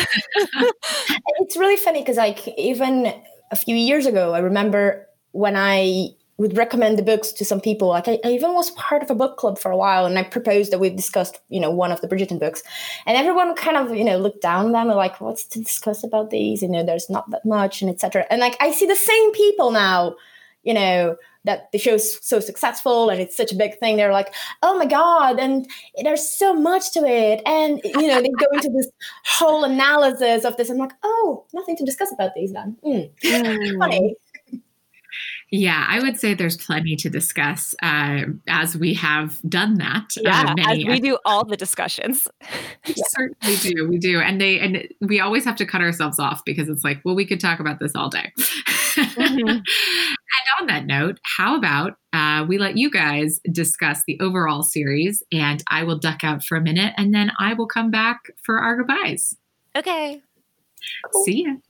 It's really funny because like even a few years ago, I remember when I would recommend the books to some people. Like I even was part of a book club for a while, and I proposed that we discussed, one of the Bridgerton books, and everyone kind of, looked down on them and like, what's to discuss about these? There's not that much, and etc. And like I see the same people now, that the show's so successful and it's such a big thing. They're like, oh my God, and there's so much to it, and they go into this whole analysis of this. I'm like, oh, nothing to discuss about these then. Funny. Yeah, I would say there's plenty to discuss as we have done that. Yeah, as we do all the discussions. We certainly do. We do. And we always have to cut ourselves off because it's like, well, we could talk about this all day. Mm-hmm. And on that note, how about we let you guys discuss the overall series and I will duck out for a minute and then I will come back for our goodbyes. Okay. Cool. See ya.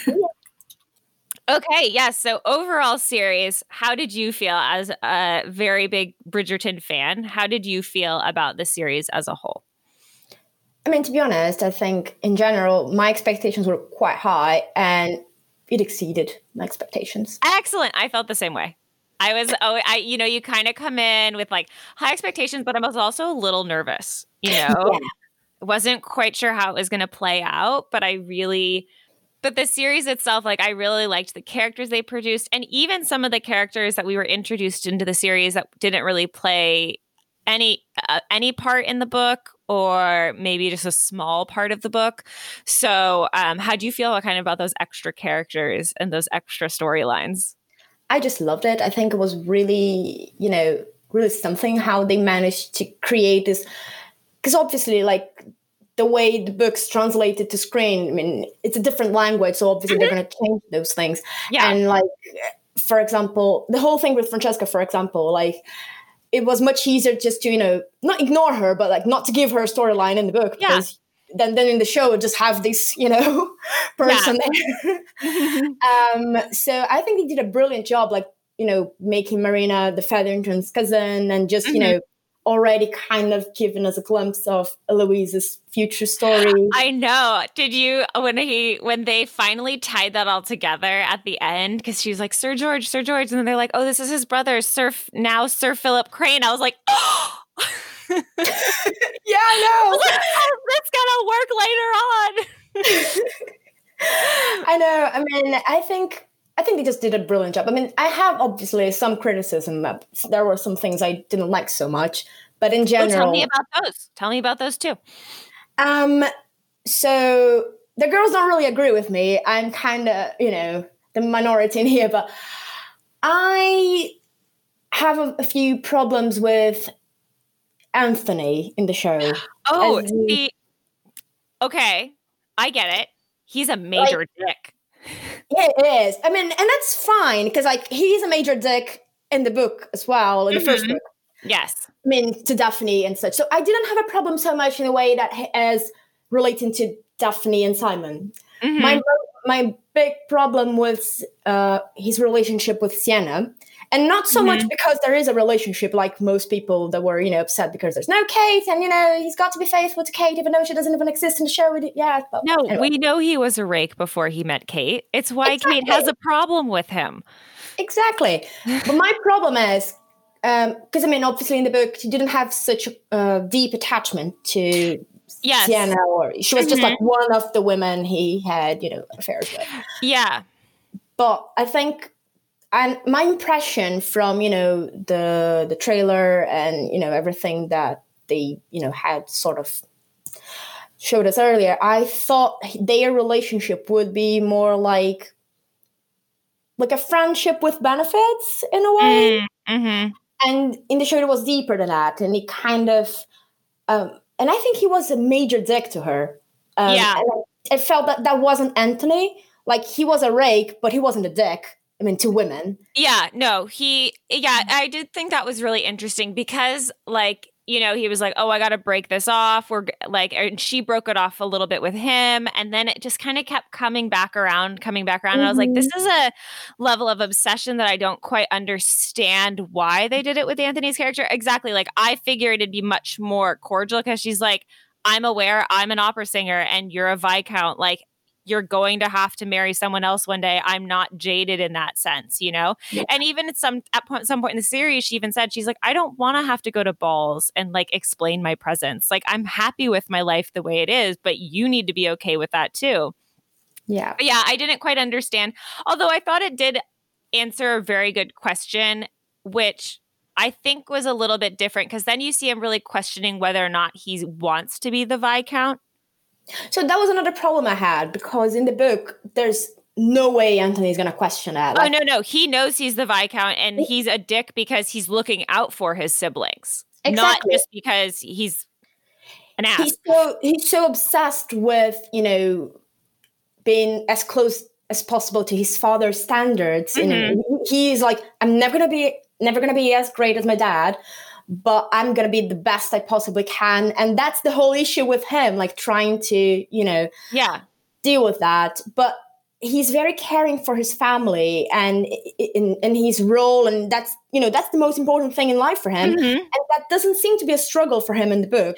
Okay, yes. So overall series, how did you feel as a very big Bridgerton fan? How did you feel about the series as a whole? I mean, to be honest, I think in general, my expectations were quite high and it exceeded my expectations. Excellent. I felt the same way. You kind of come in with like high expectations, but I was also a little nervous, Yeah. Wasn't quite sure how it was going to play out, but But the series itself, like I really liked the characters they produced, and even some of the characters that we were introduced into the series that didn't really play any part in the book, or maybe just a small part of the book. So, how do you feel kind of about those extra characters and those extra storylines? I just loved it. I think it was really, really something how they managed to create this, because obviously, like, the way the book's translated to screen, I mean, it's a different language, so obviously they're going to change those things. Yeah. And like, for example, the whole thing with Francesca, for example, like, it was much easier just to, not ignore her, but like not to give her a storyline in the book, because then in the show just have this, person there. So I think they did a brilliant job, like, making Marina the Featherington's cousin and just, already kind of given us a glimpse of Eloise's future story. I know. Did you, when they finally tied that all together at the end, because she was like, Sir George, and then they're like, oh, this is his brother, Sir Philip Crane. I was like, oh! Yeah, I know. That's gonna work later on. I know. I mean, I think they just did a brilliant job. I mean, I have obviously some criticism. There were some things I didn't like so much, but in general, tell me about those. Tell me about those too. So the girls don't really agree with me. I'm kind of, the minority in here, but I have a few problems with Anthony in the show. Oh, okay. I get it. He's a major dick. Yeah, it is. I mean, and that's fine because like he's a major dick in the book as well, in the first book. Yes. I mean, to Daphne and such. So I didn't have a problem so much in a way that as relating to Daphne and Simon. Mm-hmm. My big problem was his relationship with Sienna. And not so much because there is a relationship, like most people that were, upset because there's no Kate, and he's got to be faithful to Kate even though she doesn't even exist in the show. No, anyway. We know he was a rake before he met Kate. It's why Kate has a problem with him. Exactly. But my problem is, because obviously in the book she didn't have such a deep attachment to Sienna, or she was just like one of the women he had, affairs with. Yeah. But I think, and my impression from, the trailer and, everything that they, had sort of showed us earlier, I thought their relationship would be more like a friendship with benefits in a way. Mm-hmm. And in the show, it was deeper than that. And it kind of, and I think he was a major dick to her. And I felt that wasn't Anthony. Like, he was a rake, but he wasn't a dick. To women. Yeah, no, I did think that was really interesting because, he was like, oh, I got to break this off. We're like, and she broke it off a little bit with him. And then it just kind of kept coming back around. And I was like, this is a level of obsession that I don't quite understand why they did it with Anthony's character. Exactly. Like, I figured it'd be much more cordial because she's like, I'm aware I'm an opera singer and you're a Viscount. Like, you're going to have to marry someone else one day. I'm not jaded in that sense, Yeah. And even at some point in the series, she even said, she's like, I don't want to have to go to balls and explain my presence. Like, I'm happy with my life the way it is, but you need to be okay with that too. Yeah. But yeah, I didn't quite understand. Although I thought it did answer a very good question, which I think was a little bit different because then you see him really questioning whether or not he wants to be the Viscount. So that was another problem I had, because in the book, there's no way Anthony's going to question that. Oh, no. He knows he's the Viscount, and he's a dick because he's looking out for his siblings. Exactly. Not just because he's an ass. He's so obsessed with, being as close as possible to his father's standards. He's like, I'm never going to be as great as my dad, but I'm going to be the best I possibly can. And that's the whole issue with him, trying to, deal with that. But he's very caring for his family and in his role. And that's the most important thing in life for him. And that doesn't seem to be a struggle for him in the book.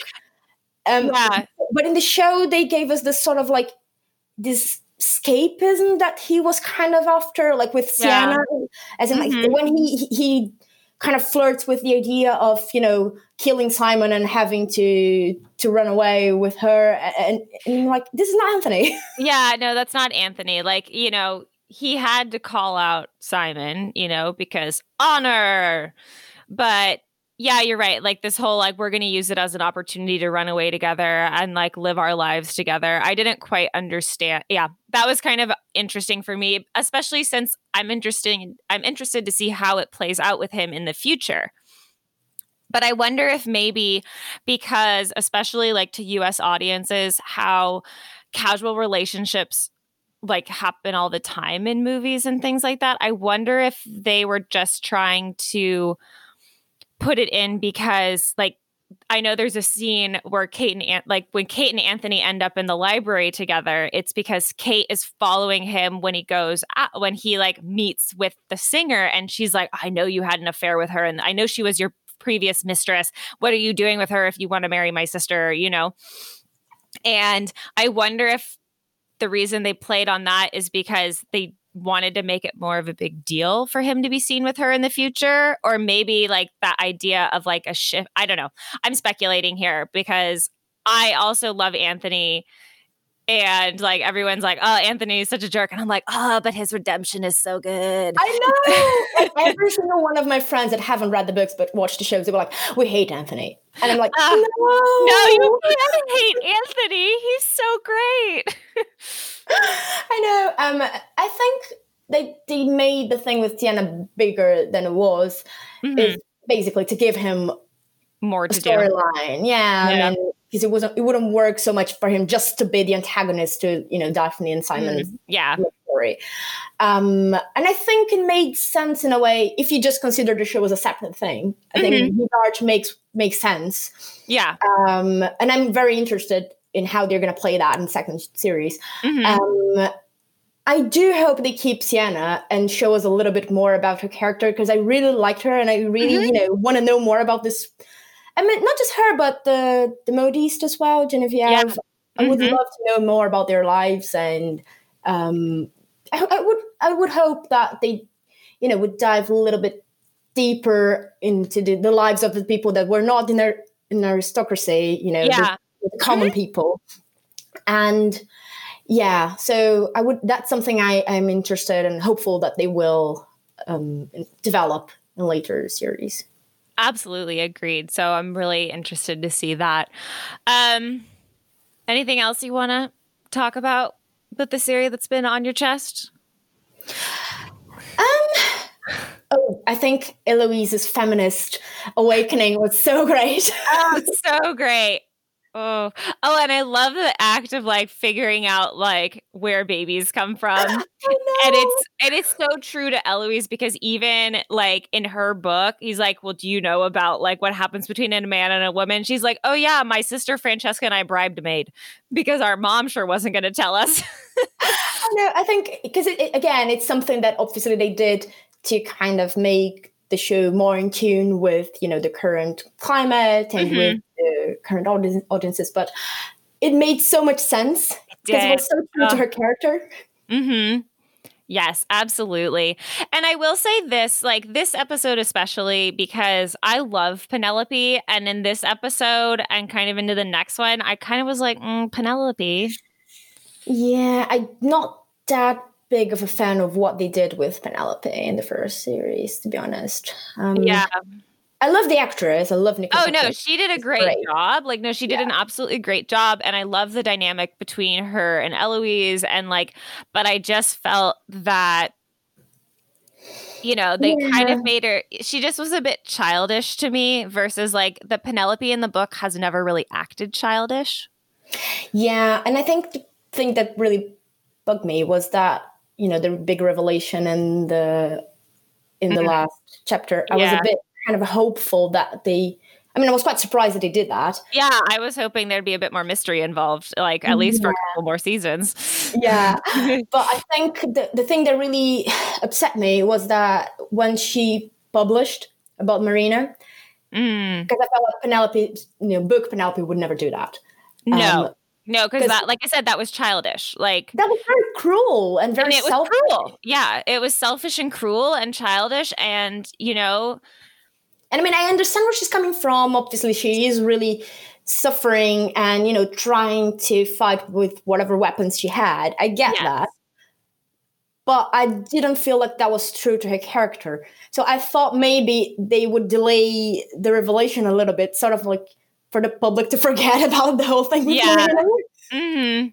But in the show, they gave us this sort of this escapism that he was kind of after, with Sienna, as in when he kind of flirts with the idea of, killing Simon and having to run away with her. And this is not Anthony. Yeah, no, that's not Anthony. He had to call out Simon, because honor. But yeah, you're right. This whole, we're going to use it as an opportunity to run away together and live our lives together. I didn't quite understand. Yeah, that was kind of interesting for me, especially since I'm interested to see how it plays out with him in the future. But I wonder if maybe because, especially to US audiences, how casual relationships happen all the time in movies and things like that. I wonder if they were just trying to put it in because I know there's a scene where when Kate and Anthony end up in the library together, it's because Kate is following him when he meets with the singer, and she's like, I know you had an affair with her and I know she was your previous mistress. What are you doing with her if you want to marry my sister, And I wonder if the reason they played on that is because they wanted to make it more of a big deal for him to be seen with her in the future, or maybe that idea of a shift. I don't know. I'm speculating here because I also love Anthony, and everyone's like, oh, Anthony is such a jerk, and I'm like, oh, but his redemption is so good. I know. Every single one of my friends that haven't read the books but watched the shows, they were like, we hate Anthony, and I'm like, no, you can't hate Anthony. He's so great. I know. I think they made the thing with Sienna bigger than it was, is basically to give him more to storyline. Yeah. Because it wouldn't work so much for him just to be the antagonist to Daphne and Simon's story. And I think it made sense in a way if you just consider the show as a separate thing. I think his arc makes sense. Yeah. And I'm very interested in how they're going to play that in the second series. I do hope they keep Sienna and show us a little bit more about her character, because I really liked her and I really, want to know more about this. I mean, not just her, but the modiste as well, Genevieve. Yeah. I would love to know more about their lives, and I would hope that they, would dive a little bit deeper into the lives of the people that were not in aristocracy, the common people. And yeah, so that's something I'm interested and hopeful that they will develop in later series. Absolutely agreed. So I'm really interested to see that. Anything else you want to talk about with the series that's been on your chest? I think Eloise's feminist awakening was so great. Oh, so great. Oh, and I love the act of like figuring out like where babies come from. And it's so true to Eloise, because even like in her book, he's like, well, do you know about like what happens between a man and a woman? She's like, oh yeah, my sister Francesca and I bribed a maid because our mom sure wasn't going to tell us. No, I think because it's something that obviously they did to kind of make the show more in tune with, the current climate and with the current audiences. But it made so much sense because it was so true to her character. Mm-hmm. Yes, absolutely. And I will say this, like this episode especially, because I love Penelope. And in this episode and kind of into the next one, I kind of was like, Penelope. Yeah, I'm not that big of a fan of what they did with Penelope in the first series, to be honest. Yeah. I love the actress. I love Nicole. Oh, no, she did a great job. Like, no, she did an absolutely great job. And I love the dynamic between her and Eloise. And like, but I just felt that, they kind of made her, she just was a bit childish to me versus like the Penelope in the book has never really acted childish. Yeah. And I think the thing that really bugged me was that, the big revelation in the last chapter. I was a bit kind of hopeful that I was quite surprised that they did that. Yeah, I was hoping there'd be a bit more mystery involved, like at least for a couple more seasons. Yeah, but I think the thing that really upset me was that when she published about Marina, because I felt like Penelope would never do that. No, because that, like I said, that was childish. Like that was very cruel and very selfish. Cruel. Yeah, it was selfish and cruel and childish, and And I understand where she's coming from. Obviously, she is really suffering and trying to fight with whatever weapons she had. I get that, but I didn't feel like that was true to her character. So I thought maybe they would delay the revelation a little bit, sort of like, for the public to forget about the whole thing. Mm-hmm.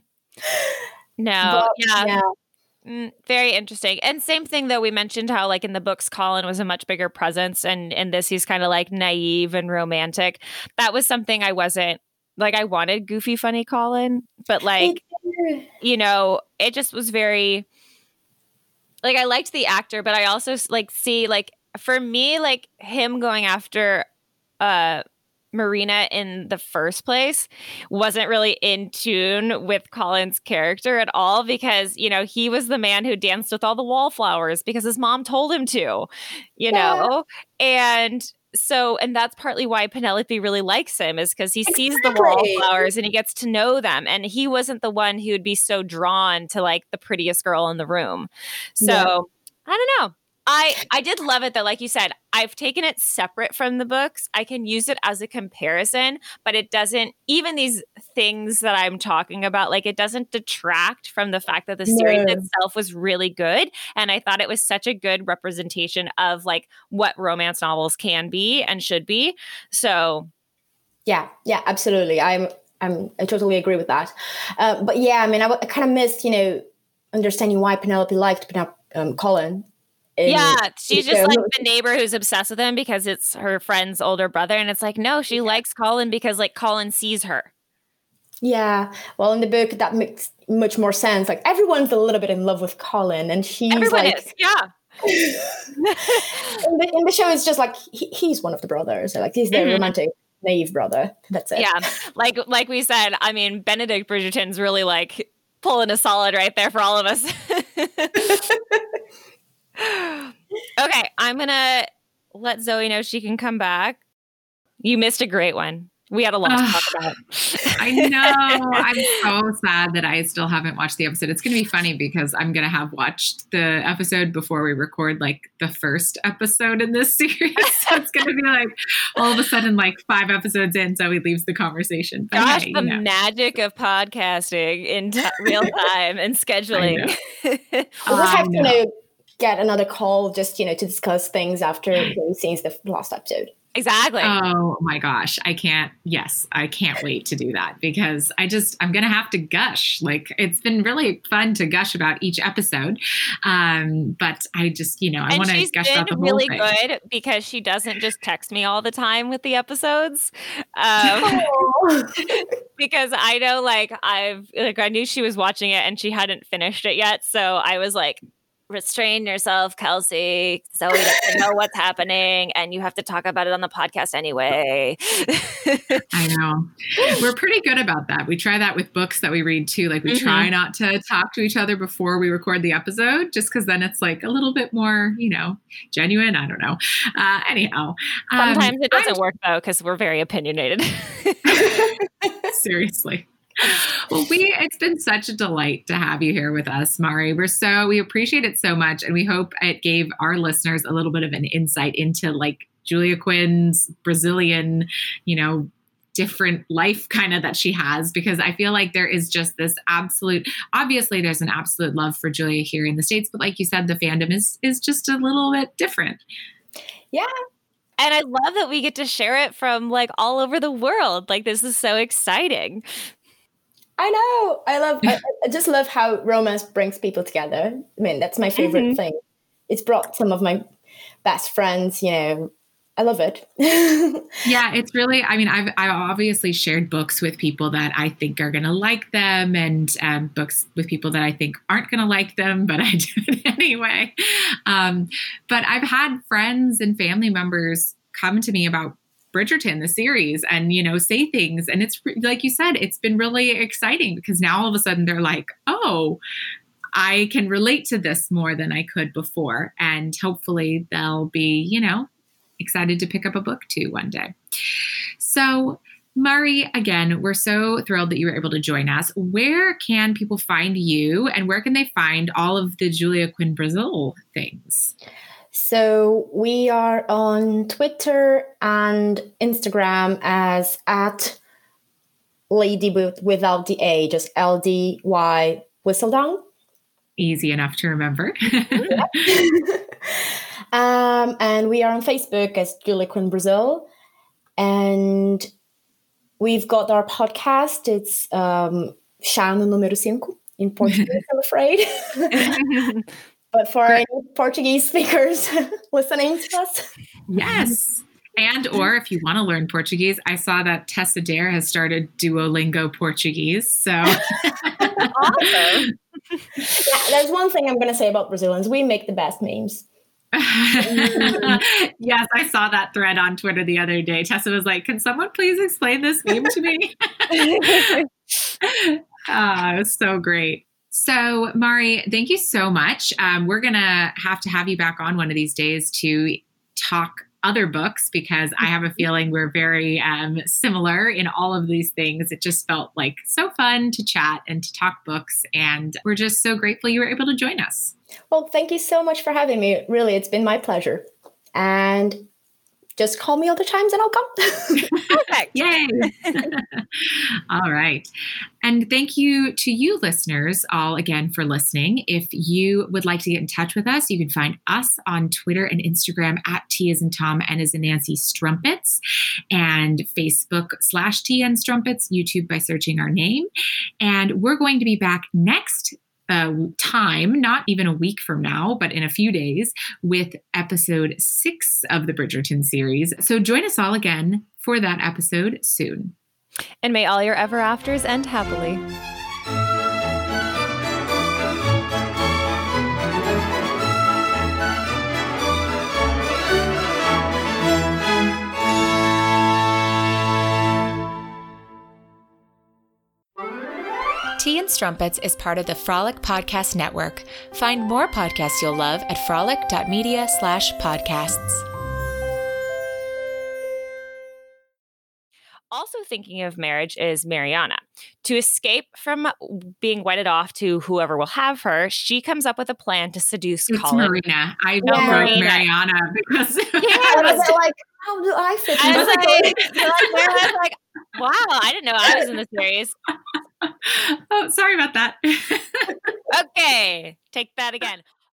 No, but, very interesting. And same thing though, we mentioned how like in the books Colin was a much bigger presence, and in this he's kind of like naive and romantic. That was something I wasn't like, I wanted goofy funny Colin, but like it just was very like, I liked the actor, but I also like see like for me like him going after Marina in the first place wasn't really in tune with Colin's character at all, because he was the man who danced with all the wallflowers because his mom told him to, know, and that's partly why Penelope really likes him, is because he sees the wallflowers and he gets to know them, and he wasn't the one who would be so drawn to like the prettiest girl in the room. So I don't know. I did love it though. Like you said, I've taken it separate from the books. I can use it as a comparison, but it doesn't, even these things that I'm talking about, like it doesn't detract from the fact that the series itself was really good. And I thought it was such a good representation of like what romance novels can be and should be. So. Yeah, absolutely. I totally agree with that. But yeah, I kind of missed, understanding why Penelope liked Colin. She's just like the neighbor who's obsessed with him because it's her friend's older brother. And it's like, no, she likes Colin because like Colin sees her. Yeah. Well, in the book, that makes much more sense. Like everyone's a little bit in love with Colin, and everyone is. Yeah. in the show, it's just like he's one of the brothers. Like he's the romantic, naive brother. That's it. Yeah. Like we said, Benedict Bridgerton's really like pulling a solid right there for all of us. Okay, I'm going to let Zoe know she can come back. You missed a great one. We had a lot to talk about. I know. I'm so sad that I still haven't watched the episode. It's going to be funny because I'm going to have watched the episode before we record like the first episode in this series. So it's going to be like all of a sudden like 5 episodes in, Zoe leaves the conversation. But gosh, the magic of podcasting in real time and scheduling. We'll just have to get another call just, to discuss things after Zoe sees the last episode. Exactly. Oh my gosh. I can't wait to do that because I'm going to have to gush. Like it's been really fun to gush about each episode. But I just, I want to gush about the whole thing. She's really good because she doesn't just text me all the time with the episodes. Because I know I knew she was watching it and she hadn't finished it yet. So I was like, restrain yourself, Kelsey. Zoe doesn't know what's happening, and you have to talk about it on the podcast anyway. I know. We're pretty good about that. We try that with books that we read too. Like we try not to talk to each other before we record the episode, just because then it's like a little bit more, genuine. I don't know. Anyhow. Sometimes it doesn't work though, because we're very opinionated. Seriously. Well, it's been such a delight to have you here with us, Mari. We appreciate it so much. And we hope it gave our listeners a little bit of an insight into like Julia Quinn's Brazilian, different life kind of that she has, because I feel like there is just this obviously there's an absolute love for Julia here in the States. But like you said, the fandom is just a little bit different. Yeah. And I love that we get to share it from like all over the world. Like this is so exciting. I know. I just love how romance brings people together. I mean, that's my favorite thing. It's brought some of my best friends, I love it. Yeah, it's really, I obviously shared books with people that I think are going to like them and books with people that I think aren't going to like them, but I do it anyway. But I've had friends and family members come to me about Bridgerton, the series, and, say things. And it's like you said, it's been really exciting because now all of a sudden they're like, oh, I can relate to this more than I could before. And hopefully they'll be, excited to pick up a book too one day. So Mari, again, we're so thrilled that you were able to join us. Where can people find you and where can they find all of the Julia Quinn Brazil things? So we are on Twitter and Instagram as @Lady without the A, just LDY Whistledown. Easy enough to remember. And we are on Facebook as Julia Quinn Brazil. And we've got our podcast. It's Chá no Número 5 in Portuguese, I'm afraid. But for any Portuguese speakers listening to us. Yes. And or if you want to learn Portuguese, I saw that Tessa Dare has started Duolingo Portuguese. So awesome. Yeah, there's one thing I'm going to say about Brazilians. We make the best memes. Yes, I saw that thread on Twitter the other day. Tessa was like, can someone please explain this meme to me? It was so great. So, Mari, thank you so much. We're going to have you back on one of these days to talk other books because I have a feeling we're very similar in all of these things. It just felt like so fun to chat and to talk books. And we're just so grateful you were able to join us. Well, thank you so much for having me. Really, it's been my pleasure. And just call me other times and I'll come. Perfect. Yay. All right. And thank you to you listeners all again for listening. If you would like to get in touch with us, you can find us on Twitter and Instagram @T as in Tom, N as in Nancy Strumpets, and Facebook /TN Strumpets, YouTube by searching our name. And we're going to be back next time, not even a week from now, but in a few days with episode 6 of the Bridgerton series. So join us all again for that episode soon. And may all your ever afters end happily. Tea and Strumpets is part of the Frolic Podcast Network. Find more podcasts you'll love at frolic.media/podcasts. Also thinking of marriage is Mariana. To escape from being wedded off to whoever will have her, she comes up with a plan to seduce Colin. Marina. I wrote Mariana because I was like, how do I fit in? I was like, wow, I didn't know I was in the series. Oh, sorry about that. Okay, take that again.